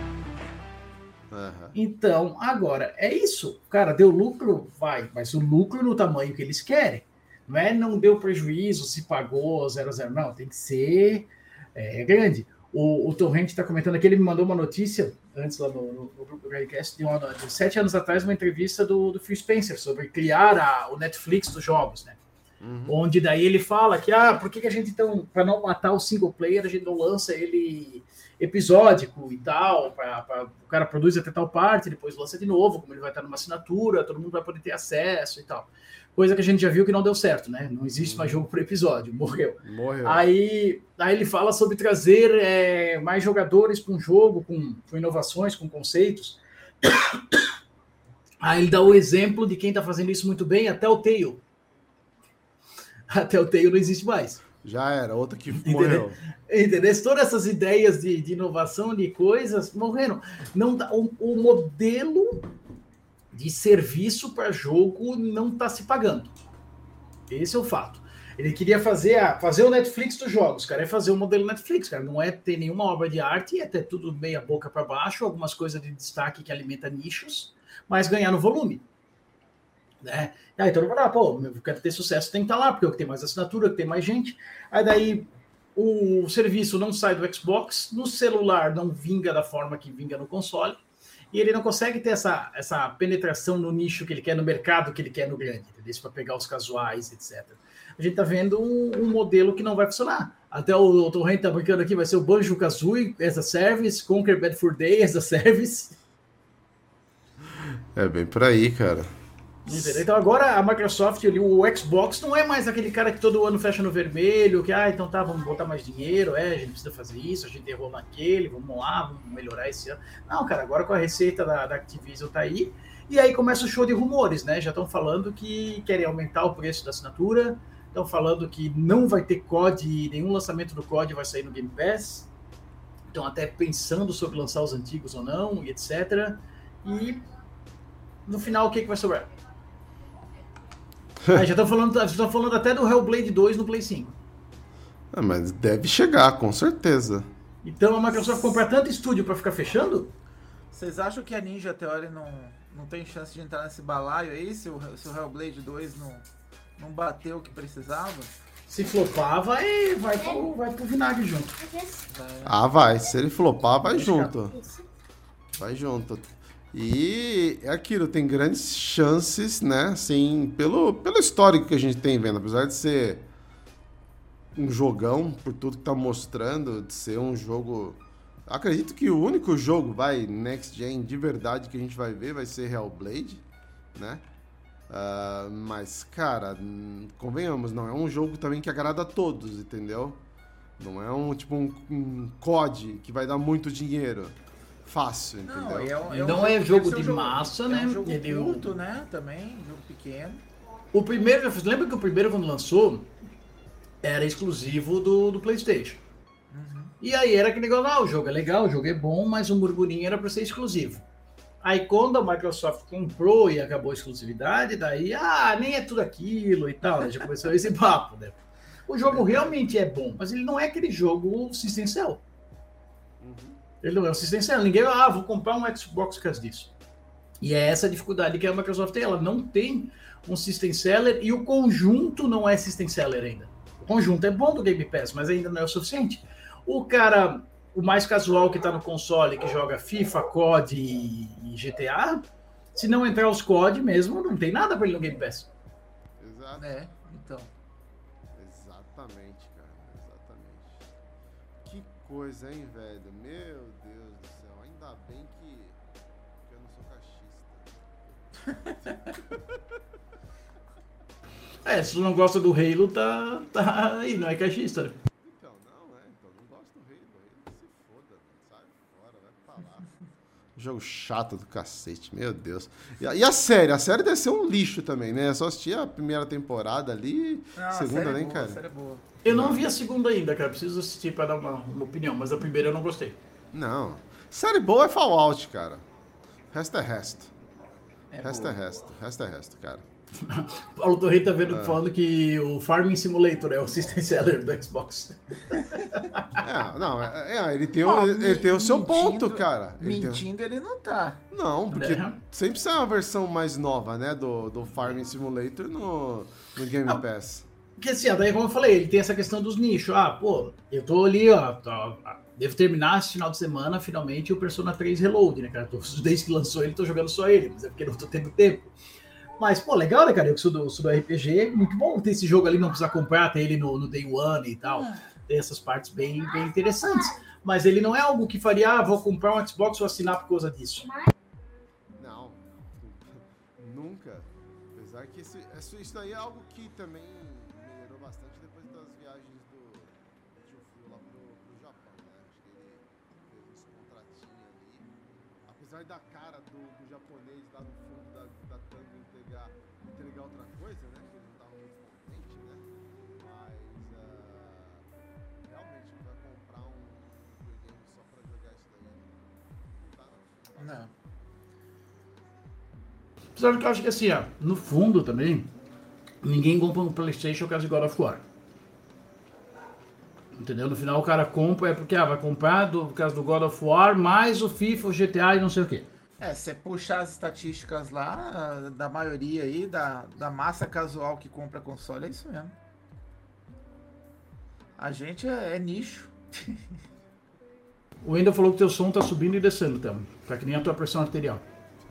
Então, agora, é isso. Cara, deu lucro? Vai. Mas o lucro no tamanho que eles querem. Não deu prejuízo, se pagou 0-0. Não, tem que ser grande. O Torrent está comentando aqui, ele me mandou uma notícia, antes lá no grupo do Grandcast, de 7 anos atrás, uma entrevista do Phil Spencer, sobre criar o Netflix dos jogos, né? Onde daí ele fala que, por que a gente então, para não matar o single player, a gente não lança ele episódico e tal, o cara produz até tal parte, depois lança de novo, como ele vai estar numa assinatura, todo mundo vai poder ter acesso e tal. Coisa que a gente já viu que não deu certo, né? Não existe mais jogo por episódio, morreu. Aí ele fala sobre trazer mais jogadores para um jogo, com inovações, com conceitos. Aí ele dá o exemplo de quem está fazendo isso muito bem, até o Tale. Até o Tale não existe mais. Já era, outra que morreu. Entendeu? Todas essas ideias de inovação, de coisas, morreram. Não dá, o modelo de serviço para jogo não está se pagando. Esse é o fato. Ele queria fazer o Netflix dos jogos, cara, é fazer o modelo Netflix, cara, não é ter nenhuma obra de arte, é ter tudo meia boca para baixo, algumas coisas de destaque que alimenta nichos, mas ganhar no volume. Né? Aí todo mundo fala, eu quero ter sucesso, tem que estar lá, porque é o que tem mais assinatura, que tem mais gente. Aí daí o serviço não sai do Xbox, no celular não vinga da forma que vinga no console, e ele não consegue ter essa penetração no nicho que ele quer, no mercado que ele quer no grande, entendeu? Para pegar os casuais, etc. A gente tá vendo um modelo que não vai funcionar. Até o Torrent tá brincando aqui, vai ser o Banjo-Kazooie as a Service, Conquer Bad Fur Day as a Service. É bem por aí, cara. Entendeu? Então agora a Microsoft, o Xbox, não é mais aquele cara que todo ano fecha no vermelho, que, então tá, vamos botar mais dinheiro, a gente precisa fazer isso, a gente errou naquele, vamos lá, vamos melhorar esse ano. Não, cara, agora com a receita da Activision tá aí, e aí começa o show de rumores, né? Já estão falando que querem aumentar o preço da assinatura, estão falando que não vai ter COD, nenhum lançamento do COD vai sair no Game Pass, estão até pensando sobre lançar os antigos ou não, e etc. E no final, o que vai sobrar? Já estão falando até do Hellblade 2 no Play 5. Mas deve chegar, com certeza. Então a Microsoft comprar tanto estúdio para ficar fechando? Vocês acham que a Ninja Theory não tem chance de entrar nesse balaio aí, se o Hellblade 2 não bateu o que precisava? Se flopar, vai pro vinagre junto. Vai. Se ele flopar, vai junto. Vai junto. E é aquilo, tem grandes chances, né, assim, pelo histórico que a gente tem vendo, apesar de ser um jogão, por tudo que tá mostrando, de ser um jogo... Acredito que o único jogo, Next Gen, de verdade, que a gente vai ver vai ser Hellblade, né? Mas, cara, convenhamos, não é um jogo também que agrada a todos, entendeu? Não é um COD que vai dar muito dinheiro. Fácil, entendeu? Não é jogo de massa, né? É um jogo curto, né? Também, jogo pequeno. O primeiro, lembra que o primeiro, quando lançou, era exclusivo do PlayStation. E aí era aquele negócio, o jogo é legal, o jogo é bom, mas o murmurinho era para ser exclusivo. Aí quando a Microsoft comprou e acabou a exclusividade, daí, nem é tudo aquilo e tal, né? Já começou esse papo, né? O jogo realmente é bom, mas ele não é aquele jogo System Cell. Ele não é um System Cell. Ninguém vou comprar um Xbox por causa disso. E é essa a dificuldade que a Microsoft tem. Ela não tem um System Seller e o conjunto não é System Seller ainda. O conjunto é bom do Game Pass, mas ainda não é o suficiente. O cara, o mais casual que está no console, que joga FIFA, COD e GTA, se não entrar os COD mesmo, não tem nada para ele no Game Pass. Exato. Então. Exatamente, cara. Exatamente. Que coisa, hein, velho? Meu Deus do céu. Ainda bem que eu não sou cachista. Se tu não gosta do Halo, tá aí, não é cachista. Então, não gosto do Halo. Se foda, sai fora, vai pra lá. Jogo chato do cacete, meu Deus. E a série? A série deve ser um lixo também, né? Só assisti a primeira temporada ali, segunda nem, cara. A série é boa. Eu não vi a segunda ainda, cara. Preciso assistir pra dar uma opinião, mas a primeira eu não gostei. Não. Série boa é Fallout, cara. Resto é resto. Resto é resto, cara. Paulo Torre tá falando que o Farming Simulator é o System Seller do Xbox. Ele tem o seu ponto, cara. Ele não tá. Não, porque sempre sai uma versão mais nova, né, do Farming Simulator no Game Pass. Porque assim, daí como eu falei, ele tem essa questão dos nichos. Eu tô ali, devo terminar esse final de semana, finalmente, o Persona 3 Reload, né, cara? Desde que lançou ele, tô jogando só ele, mas é porque não tô tendo tempo. Mas, pô, legal, né, cara? Eu que sou do RPG, muito bom ter esse jogo ali, não precisar comprar, ter ele no Day One e tal. Tem essas partes bem interessantes. Mas ele não é algo que faria, vou comprar um Xbox ou assinar por causa disso. Não, nunca. Apesar que isso aí é algo que também melhorou bastante depois das viagens do tio Phil lá pro Japão, né? Acho que ele fez uns contratinhos ali. Apesar da cara do japonês lá no fundo da Tango entregar outra coisa, né? Que ele não tava muito contente, né? Mas realmente vai comprar um videogame só pra jogar isso daí. Não tá não. Não. Apesar que eu acho que assim, ó, no fundo também, ninguém compra um PlayStation por causa de God of War. Entendeu? No final o cara compra, é porque vai comprar por causa do God of War, mais o FIFA, o GTA e não sei o quê. É, se você puxar as estatísticas lá, da maioria aí, da massa casual que compra console, é isso mesmo. A gente é nicho. O Wendel falou que teu som tá subindo e descendo, então. Tá que nem a tua pressão arterial.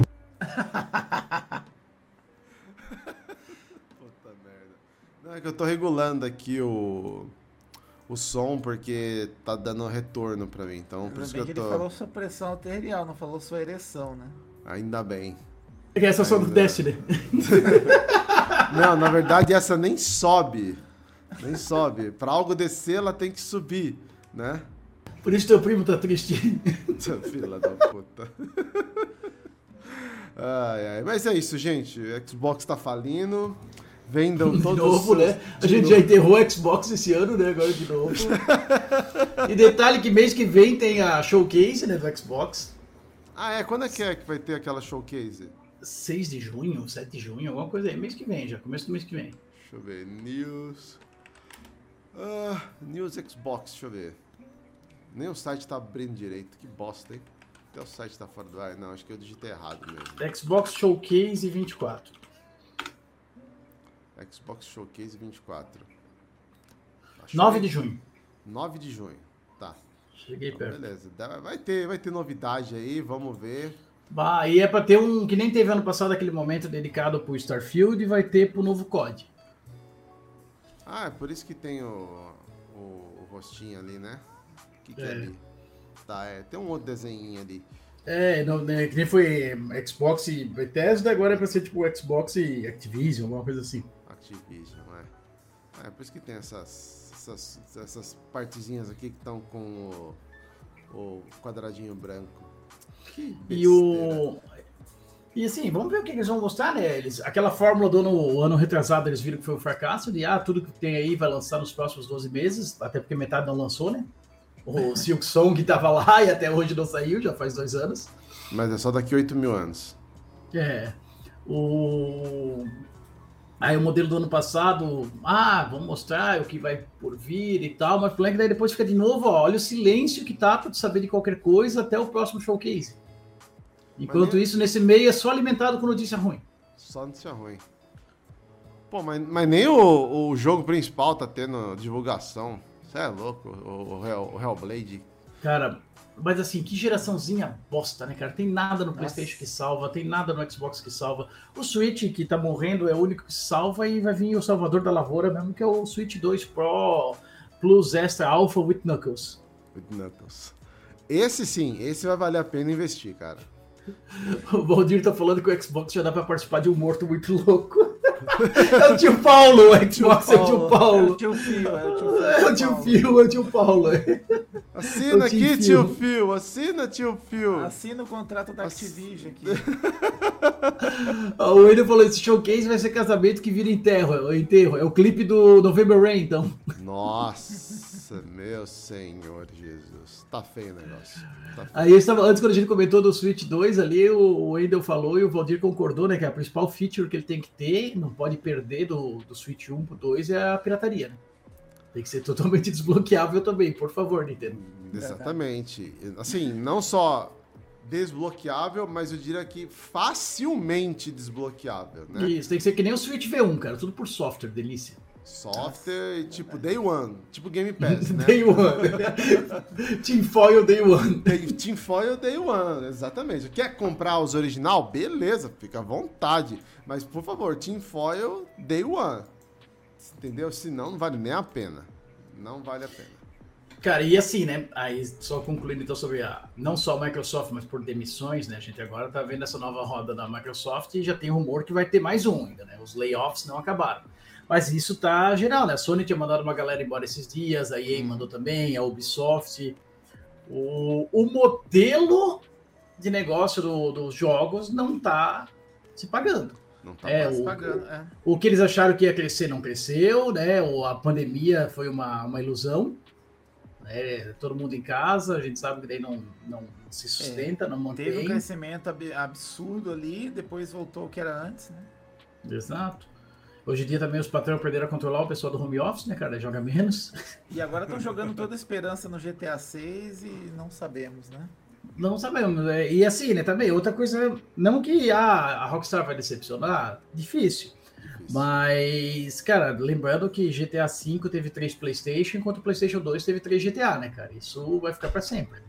Puta merda. Não, é que eu tô regulando aqui o som porque tá dando retorno pra mim. Então, por isso que eu Ele tô... falou sua pressão arterial, não falou sua ereção, né? Ainda bem. É que essa só não desce, né? Não, na verdade essa nem sobe. Nem sobe. Pra algo descer, ela tem que subir, né? Por isso teu primo tá triste. Filha da puta. Ai. Mas é isso, gente. O Xbox tá falindo. Vendam De todos novo, os... né? A gente já enterrou o Xbox esse ano, né? Agora de novo. E detalhe que mês que vem tem a showcase, né, do Xbox. Ah, é? Quando é que vai ter aquela showcase? 6 de junho, 7 de junho, alguma coisa aí. Mês que vem já, começo do mês que vem. Deixa eu ver. News. News Xbox, deixa eu ver. Nem o site tá abrindo direito. Que bosta, hein? Até o site tá fora do ar. Não, acho que eu digitei errado mesmo. Xbox Showcase 24. Xbox Showcase 24. 9 de junho. 9 de junho. Tá. Cheguei Então, perto. beleza. Vai ter novidade aí, vamos ver. Bah, e é pra ter um que nem teve ano passado aquele momento dedicado pro Starfield e vai ter pro novo COD. Ah, é por isso que tem o rostinho ali, né? O que é ali? Tá, tem um outro desenho ali. Não, né, que nem foi Xbox e Bethesda, agora é pra ser tipo Xbox e Activision, alguma coisa assim. Activision, é por isso que tem essas partezinhas aqui que estão com o quadradinho branco. Que besteira. E assim, vamos ver o que eles vão mostrar, né? Aquela fórmula do ano retrasado, eles viram que foi um fracasso, de tudo que tem aí vai lançar nos próximos 12 meses, até porque metade não lançou, né? O Silk Song tava lá e até hoje não saiu, já faz 2 anos. Mas é só daqui 8.000 anos. Aí o modelo do ano passado, vamos mostrar o que vai por vir e tal, mas o problema é que daí depois fica de novo, olha o silêncio que tá pra tu saber de qualquer coisa até o próximo showcase. Enquanto isso, nesse meio é só alimentado com notícia ruim. Só notícia ruim. Pô, mas nem o jogo principal tá tendo divulgação. Você é louco, o Hellblade. Cara, mas assim, que geraçãozinha bosta, né, cara? Tem nada no PlayStation que salva, tem nada no Xbox que salva. O Switch, que tá morrendo, é o único que salva e vai vir o salvador da lavoura mesmo, que é o Switch 2 Pro Plus Extra Alpha with Knuckles. Esse sim, esse vai valer a pena investir, cara. O Valdir tá falando que o Xbox já dá pra participar de um morto muito louco. É o tio Paulo, o Xbox é o tio Paulo. É o tio Phil, É o tio Phil, é o tio Paulo. Assina aqui, tio Phil, assina, tio Phil. Assina o contrato da Activision aqui. O William falou, esse showcase vai ser casamento que vira enterro. É o clipe do November Rain, então. Nossa, meu senhor Jesus. Tá feio o negócio. Tá feio. Aí, antes, quando a gente comentou do Switch 2 ali, o Wendel falou e o Valdir concordou, né, que a principal feature que ele tem que ter, não pode perder do Switch 1 pro 2, é a pirataria, né? Tem que ser totalmente desbloqueável também, por favor, Nintendo. Exatamente. Assim, não só desbloqueável, mas eu diria que facilmente desbloqueável, né? Isso, tem que ser que nem o Switch V1, cara, tudo por software, delícia. Software, tipo Day One, tipo Game Pass, né? Day One. Tinfoil Day One. Tinfoil Day One, exatamente. Quer comprar os original? Beleza, fica à vontade. Mas, por favor, Tinfoil Day One. Entendeu? Senão não vale nem a pena. Não vale a pena. Cara, e assim, né? Aí, só concluindo então sobre não só a Microsoft, mas por demissões, né? A gente agora tá vendo essa nova roda da Microsoft e já tem rumor que vai ter mais um ainda, né? Os layoffs não acabaram. Mas isso tá geral, né? A Sony tinha mandado uma galera embora esses dias, a EA mandou também, a Ubisoft. O modelo de negócio dos jogos não tá se pagando. Não tá Se pagando, O que eles acharam que ia crescer não cresceu, né? A pandemia foi uma ilusão. Todo mundo em casa, a gente sabe que daí não se sustenta, não mantém. Teve um crescimento absurdo ali, depois voltou o que era antes, né? Exato. Hoje em dia também os patrões perderam a controlar o pessoal do home office, né, cara? Joga menos. E agora estão jogando toda a esperança no GTA 6 e não sabemos, né? Não sabemos. E assim, né, também, outra coisa, não que a Rockstar vai decepcionar, difícil. Mas, cara, lembrando que GTA V teve 3 PlayStation, enquanto o PlayStation 2 teve 3 GTA, né, cara? Isso vai ficar pra sempre.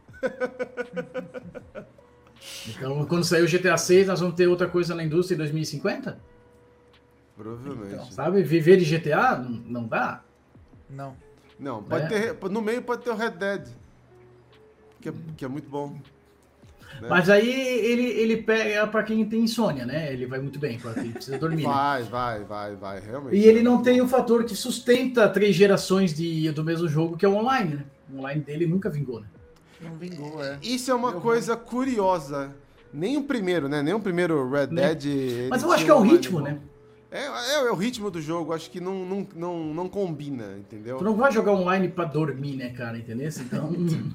Então, quando sair o GTA 6, nós vamos ter outra coisa na indústria em 2050? Provavelmente. Então, sabe? Viver de GTA não dá. Não. Não, pode ter, no meio pode ter o Red Dead, que é muito bom. Né? Mas aí ele pega pra quem tem insônia, né? Ele vai muito bem, pra quem precisa dormir. Né? Vai, realmente. E ele não tem o fator que sustenta 3 gerações do mesmo jogo, que é o online, né? O online dele nunca vingou, né? Não vingou, Isso é uma coisa curiosa. Nem o primeiro, né? Nem o primeiro Red Dead... Mas eu acho que é o ritmo, né? É o ritmo do jogo, acho que não combina, entendeu? Tu não vai jogar online pra dormir, né, cara? Entendeu? Então...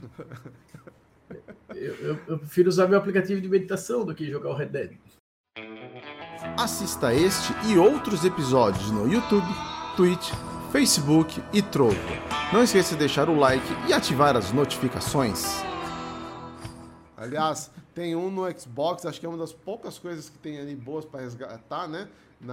eu prefiro usar meu aplicativo de meditação do que jogar o Red Dead. Assista este e outros episódios no YouTube, Twitch, Facebook e Trovo. Não esqueça de deixar o like e ativar as notificações. Aliás, tem um no Xbox, acho que é uma das poucas coisas que tem ali boas para resgatar, né?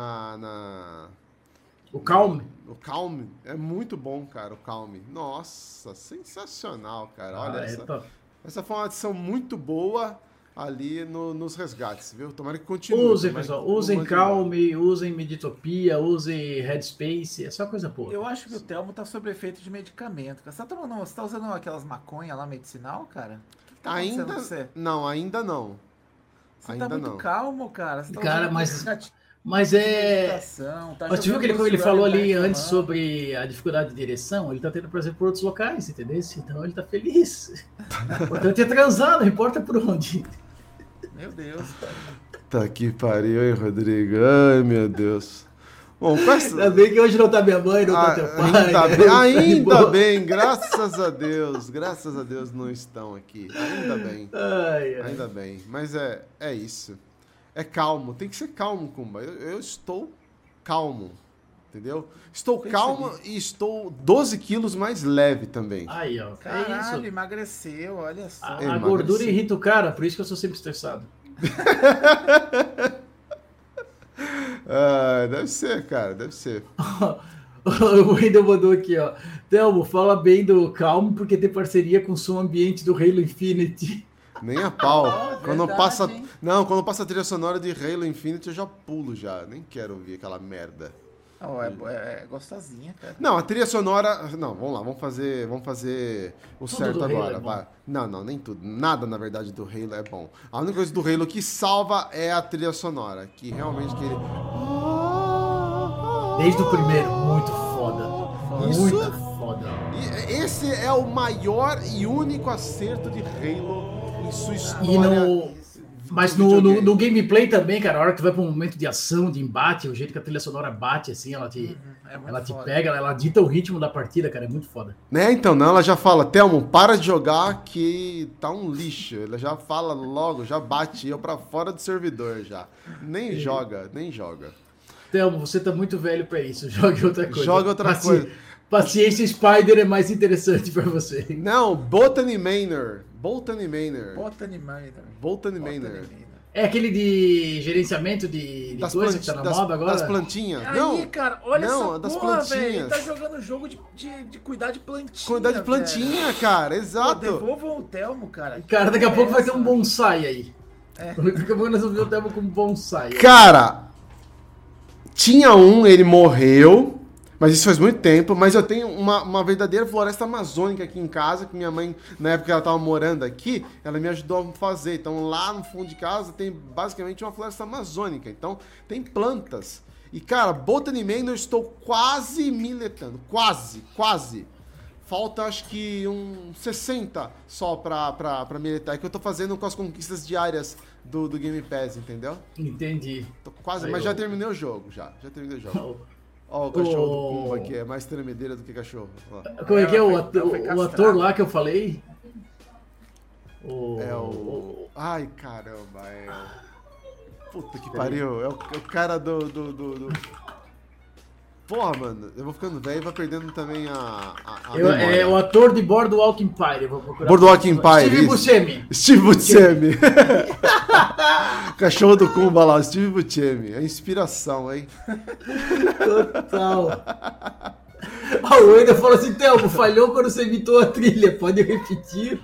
O Calm. O Calm é muito bom, cara, o Calm. Nossa, sensacional, cara. Olha essa foi uma adição muito boa ali nos resgates, viu? Tomara que continue. Usem, pessoal. Usem Calm, usem Meditopia, usem Headspace. É só coisa boa. Eu acho que o Thelmo tá sob efeito de medicamento. Você tá usando aquelas maconha lá medicinal, cara? O que tá acontecendo com você? Não, ainda não. Você tá muito calmo, cara. Você tá cara, mas é... Mas tu viu que ele falou ali antes sobre a dificuldade de direção? Ele tá tendo prazer por outros locais, entendeu? Então ele tá feliz. O importante é transar, não importa por onde. Meu Deus, cara. Tá que pariu, hein, Rodrigo? Ai, meu Deus. Bom, ainda bem que hoje não tá minha mãe, não tá teu pai. Ainda bem, graças a Deus não estão aqui. Ainda bem. Ainda bem. Mas é isso. É calmo, tem que ser calmo, Kumba. Eu estou calmo, entendeu? Estou calmo e estou 12 quilos mais leve também. Aí, ó. Caralho, é isso. Emagreceu, olha só. A gordura irrita o cara, por isso que eu sou sempre estressado. Deve ser, cara, deve ser. O Wendel mandou aqui, ó. Thelmo, fala bem do Calmo, porque tem parceria com o som ambiente do Halo Infinite. Nem a pau. Quando passa a trilha sonora de Halo Infinite, eu já pulo já. Nem quero ouvir aquela merda. É gostosinha, cara. Não, a trilha sonora... Não, vamos lá, vamos fazer o tudo certo agora. Vai. Não, nem tudo. Nada, na verdade, do Halo é bom. A única coisa do Halo que salva é a trilha sonora. Que realmente... Desde o primeiro, muito foda. Muito foda. Esse é o maior e único acerto de Halo em sua história. Mas no gameplay também, cara, a hora que tu vai pra um momento de ação, de embate, o jeito que a trilha sonora bate, assim, ela te pega, ela dita o ritmo da partida, cara, é muito foda. Né, então, não, ela já fala, Thelmo, para de jogar que tá um lixo. Ela já fala logo, já bate eu pra fora do servidor já. Nem joga. Thelmo, você tá muito velho pra isso, jogue outra coisa. Coisa. Paciência Spider é mais interessante pra você. Não, Botany Manor. É aquele de gerenciamento de coisa que tá na moda agora? Das plantinhas. Aí, Não, cara, olha não, essa das porra, velho. Ele plantinhas. tá jogando jogo de cuidar de plantinha. cuidar de plantinha, cara, Velho. Pô, exato. devolvam o Telmo, cara. Cara, daqui a pouco vai ter um Essa? bonsai aí. Daqui a pouco nós vamos ver o Telmo com bonsai. Cara, tinha um, ele morreu, mas isso faz muito tempo, mas eu tenho uma verdadeira floresta amazônica aqui em casa, que minha mãe, na época que ela tava morando aqui, ela me ajudou a fazer. Então lá no fundo de casa tem basicamente uma floresta amazônica, então tem plantas. E cara, Botany Man eu estou quase miletando, quase. Falta acho que uns 60 só pra miletar, que eu tô fazendo com as conquistas diárias do Game Pass, entendeu? Entendi. Tô quase, Aí mas eu- já terminei o jogo, já terminei o jogo. Ó, o cachorro do Pumba aqui, é mais tremedeira do que cachorro. Ó. Como é que é o Ela foi ator castrada. lá que eu falei? É o... Ai, caramba, é o... Puta que pariu, é o cara do... Porra, mano, eu vou ficando velho e vou perdendo também a memória. É o ator de Boardwalk Empire, eu vou procurar. Boardwalk Empire, Steve isso. Buscemi. Steve Buscemi. Cachorro do Kumba lá, Steve Buscemi. É inspiração, hein? Total. O Wendel falou assim, Telmo, falhou quando você imitou a trilha, pode repetir?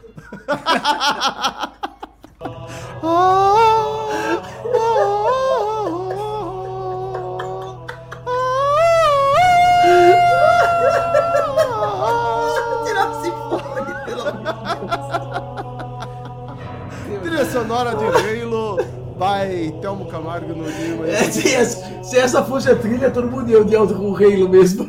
Tirar esse fone, pelo amor de Deus. Trilha sonora de Halo by Telmo Camargo no Lima. Se essa fosse a trilha, todo mundo ia odiar o Halo mesmo.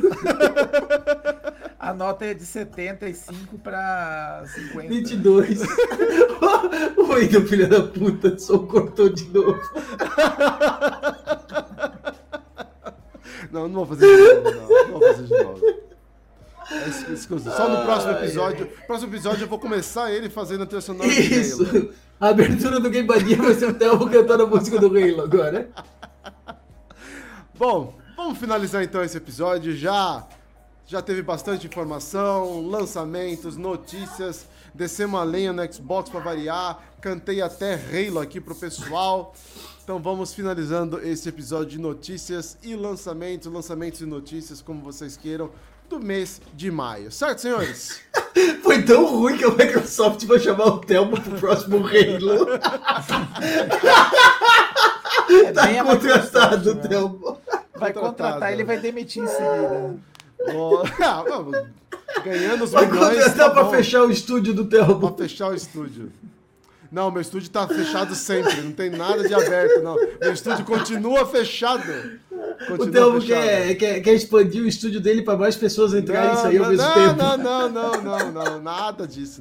A nota é de 75 pra 50. 22. O Wendel, filho da puta, só cortou de novo. Não vou fazer de novo, não vou fazer de novo. Escusa, só no próximo episódio. Próximo episódio eu vou começar ele fazendo a trilha sonora de Halo. Isso. A abertura do Game Mania vai ser o Telmo cantando a música do Halo agora. Bom, vamos finalizar então esse episódio. Já teve bastante informação, lançamentos, notícias. Descemos a lenha no Xbox pra variar. Cantei até Halo aqui pro pessoal. Então vamos finalizando esse episódio de notícias e lançamentos e notícias, como vocês queiram, do mês de maio. Certo, senhores? Foi tão ruim que a Microsoft vai chamar o Telmo pro próximo Halo. bem Tá a contratado, Microsoft, né? Telmo. Vai contratar, ele vai demitir em seguida. Vamos. Ganhando os Vai milhões, contratar tá pra bom. fechar o estúdio do Telmo. Pra fechar o estúdio. Não, meu estúdio tá fechado sempre, não tem nada de aberto, não. Meu estúdio continua fechado. O Telmo quer expandir o estúdio dele pra mais pessoas entrarem e sair ao mesmo tempo. Não, nada disso.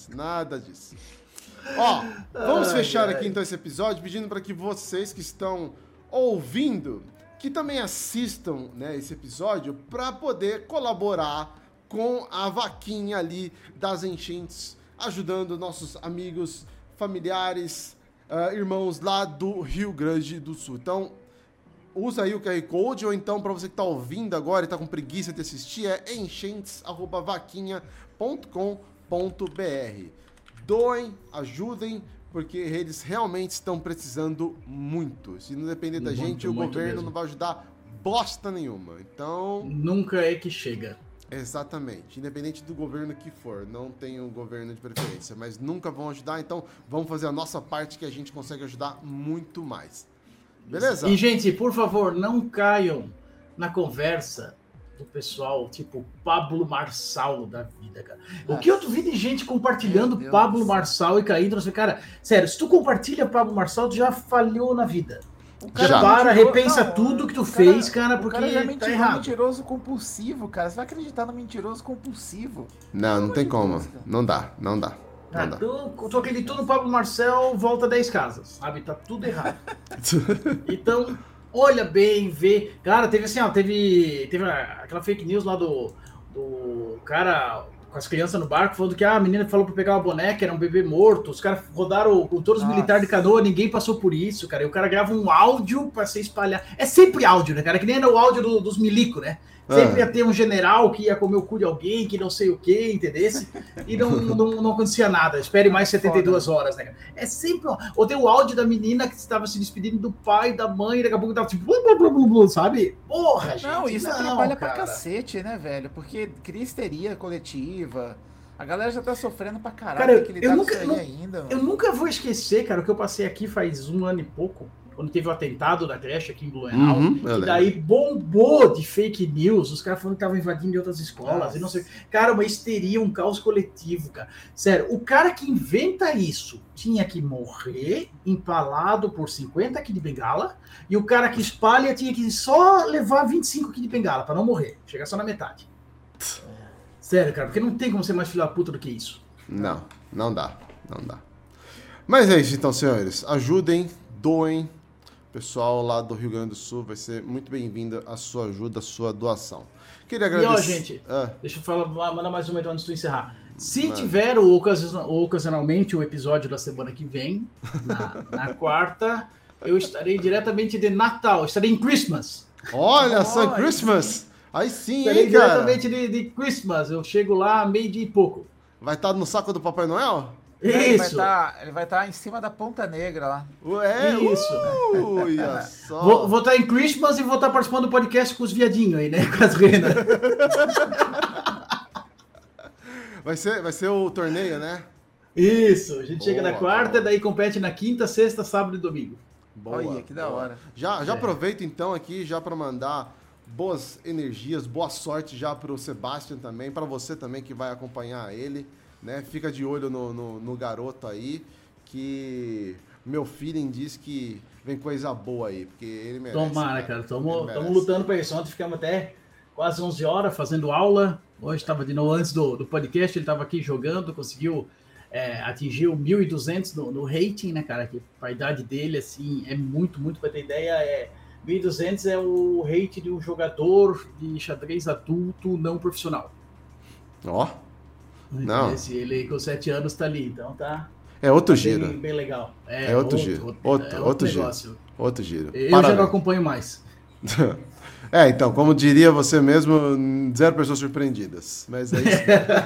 Ó, vamos fechar aqui então esse episódio pedindo para que vocês que estão ouvindo, que também assistam, né, esse episódio para poder colaborar com a vaquinha ali das enchentes, ajudando nossos amigos, familiares, irmãos lá do Rio Grande do Sul. Então, usa aí o QR Code, ou então, para você que está ouvindo agora e está com preguiça de assistir, é enchentes@vaquinha.com.br. Doem, ajudem, porque eles realmente estão precisando muito. Se não depender da gente, o muito governo mesmo. não vai ajudar bosta nenhuma. Então, Nunca é que chega. exatamente. Independente do governo que for, não tem um governo de preferência, mas nunca vão ajudar, então vamos fazer a nossa parte que a gente consegue ajudar muito mais. Beleza? E, gente, por favor, não caiam na conversa do pessoal, tipo Pablo Marçal da vida, cara. O que eu vi de gente compartilhando Meu Deus. Pablo Marçal e caindo, você, cara, sério, se tu compartilha Pablo Marçal, tu já falhou na vida. O Já. Para, mentiroso- repensa não, tudo que tu o fez, cara, porque o cara já é tá errado. mentiroso compulsivo, cara. Você vai acreditar no mentiroso compulsivo? Não tem como. Deus, cara. Não dá. Ah, tu acreditou no Pablo Marcel, volta 10 casas, sabe? Tá tudo errado. Então, olha bem, vê. Cara, teve assim, ó, teve aquela fake news lá do cara com as crianças no barco, falando que a menina falou pra pegar uma boneca, era um bebê morto, os caras rodaram com todos os militares de canoa, ninguém passou por isso, cara, e o cara grava um áudio pra ser espalhado. É sempre áudio, né, cara, que nem era o áudio dos milico, né? Sempre ia ter um general que ia comer o cu de alguém, que não sei o que, entendesse? E não acontecia nada. Espere mais 72 horas, né, cara? É sempre... Ou tem o áudio da menina que estava se despedindo do pai, da mãe, e daqui a pouco tava tipo... Blu, blu, blu, blu, sabe? Porra, gente. Não, isso atrapalha pra cara. cacete, né, velho? Porque cria histeria coletiva. A galera já tá sofrendo pra caralho. Cara, tem que lidar com isso aí ainda. Eu nunca vou esquecer, cara, o que eu passei aqui faz 1 ano e pouco, quando teve o atentado da creche aqui em Blumenau, e daí bombou de fake news, os caras falando que estavam invadindo de outras escolas, e não sei. Cara, uma histeria, um caos coletivo, cara. Sério, o cara que inventa isso tinha que morrer empalado por 50 kg de bengala, e o cara que espalha tinha que só levar 25 kg de bengala, pra não morrer, chegar só na metade. Sério, cara, porque não tem como ser mais filho da puta do que isso. Não dá. Mas é isso então, senhores. Ajudem, doem. Pessoal lá do Rio Grande do Sul, vai ser muito bem-vinda a sua ajuda, a sua doação. Queria agradecer... E ó, gente, deixa eu mandar mais uma antes de encerrar. Se tiver ocasionalmente o episódio da semana que vem, na quarta, eu estarei diretamente de Natal, estarei em Christmas. Olha só, Christmas! Aí sim, Estarei hein, cara? diretamente de Christmas, eu chego lá meio-dia e pouco. Vai estar no saco do Papai Noel? Isso! Ele vai estar em cima da Ponta Negra lá. Isso! Olha só! Vou estar em Christmas e vou estar participando do podcast com os viadinhos aí, né? Com as renas. Vai ser o torneio, né? Isso, a gente Boa, chega na quarta, boa. daí compete na quinta, sexta, sábado e domingo. Boa, Olha, que da hora. Já aproveito então aqui já para mandar boas energias, boa sorte já pro Sebastian também, para você também que vai acompanhar ele, né? Fica de olho no garoto aí, que meu feeling diz que vem coisa boa aí, porque ele merece. Tomara, cara, estamos lutando para isso. Ontem ficamos até quase 11 horas fazendo aula. Hoje estava de novo, antes do podcast, ele estava aqui jogando, conseguiu atingir o 1.200 no rating, né, cara? Que a idade dele, assim, é muito, para ter ideia, 1.200 é o rate de um jogador de xadrez adulto não profissional. Ó. Não. Ele com 7 anos tá ali, então tá. É outro giro. Bem legal. É outro giro. Outro giro. negócio. Outro giro. Eu Parabéns. já não acompanho mais. Então, como diria você mesmo, 0 pessoas surpreendidas. Mas é isso.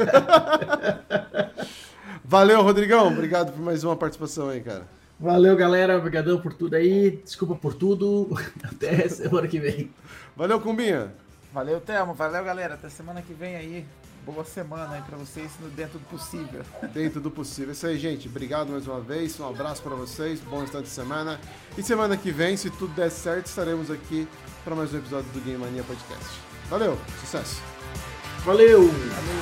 Valeu, Rodrigão. Obrigado por mais uma participação aí, cara. Valeu, galera. Obrigadão por tudo aí. Desculpa por tudo. Até semana que vem. Valeu, Cumbinha. Valeu, Thelmo. Valeu, galera. Até semana que vem aí. Boa semana aí pra vocês, dentro do possível. Dentro do possível. Isso aí, gente. Obrigado mais uma vez. Um abraço pra vocês. Bom restante de semana. E semana que vem, se tudo der certo, estaremos aqui para mais um episódio do Game Mania Podcast. Valeu. Sucesso. Valeu. Valeu.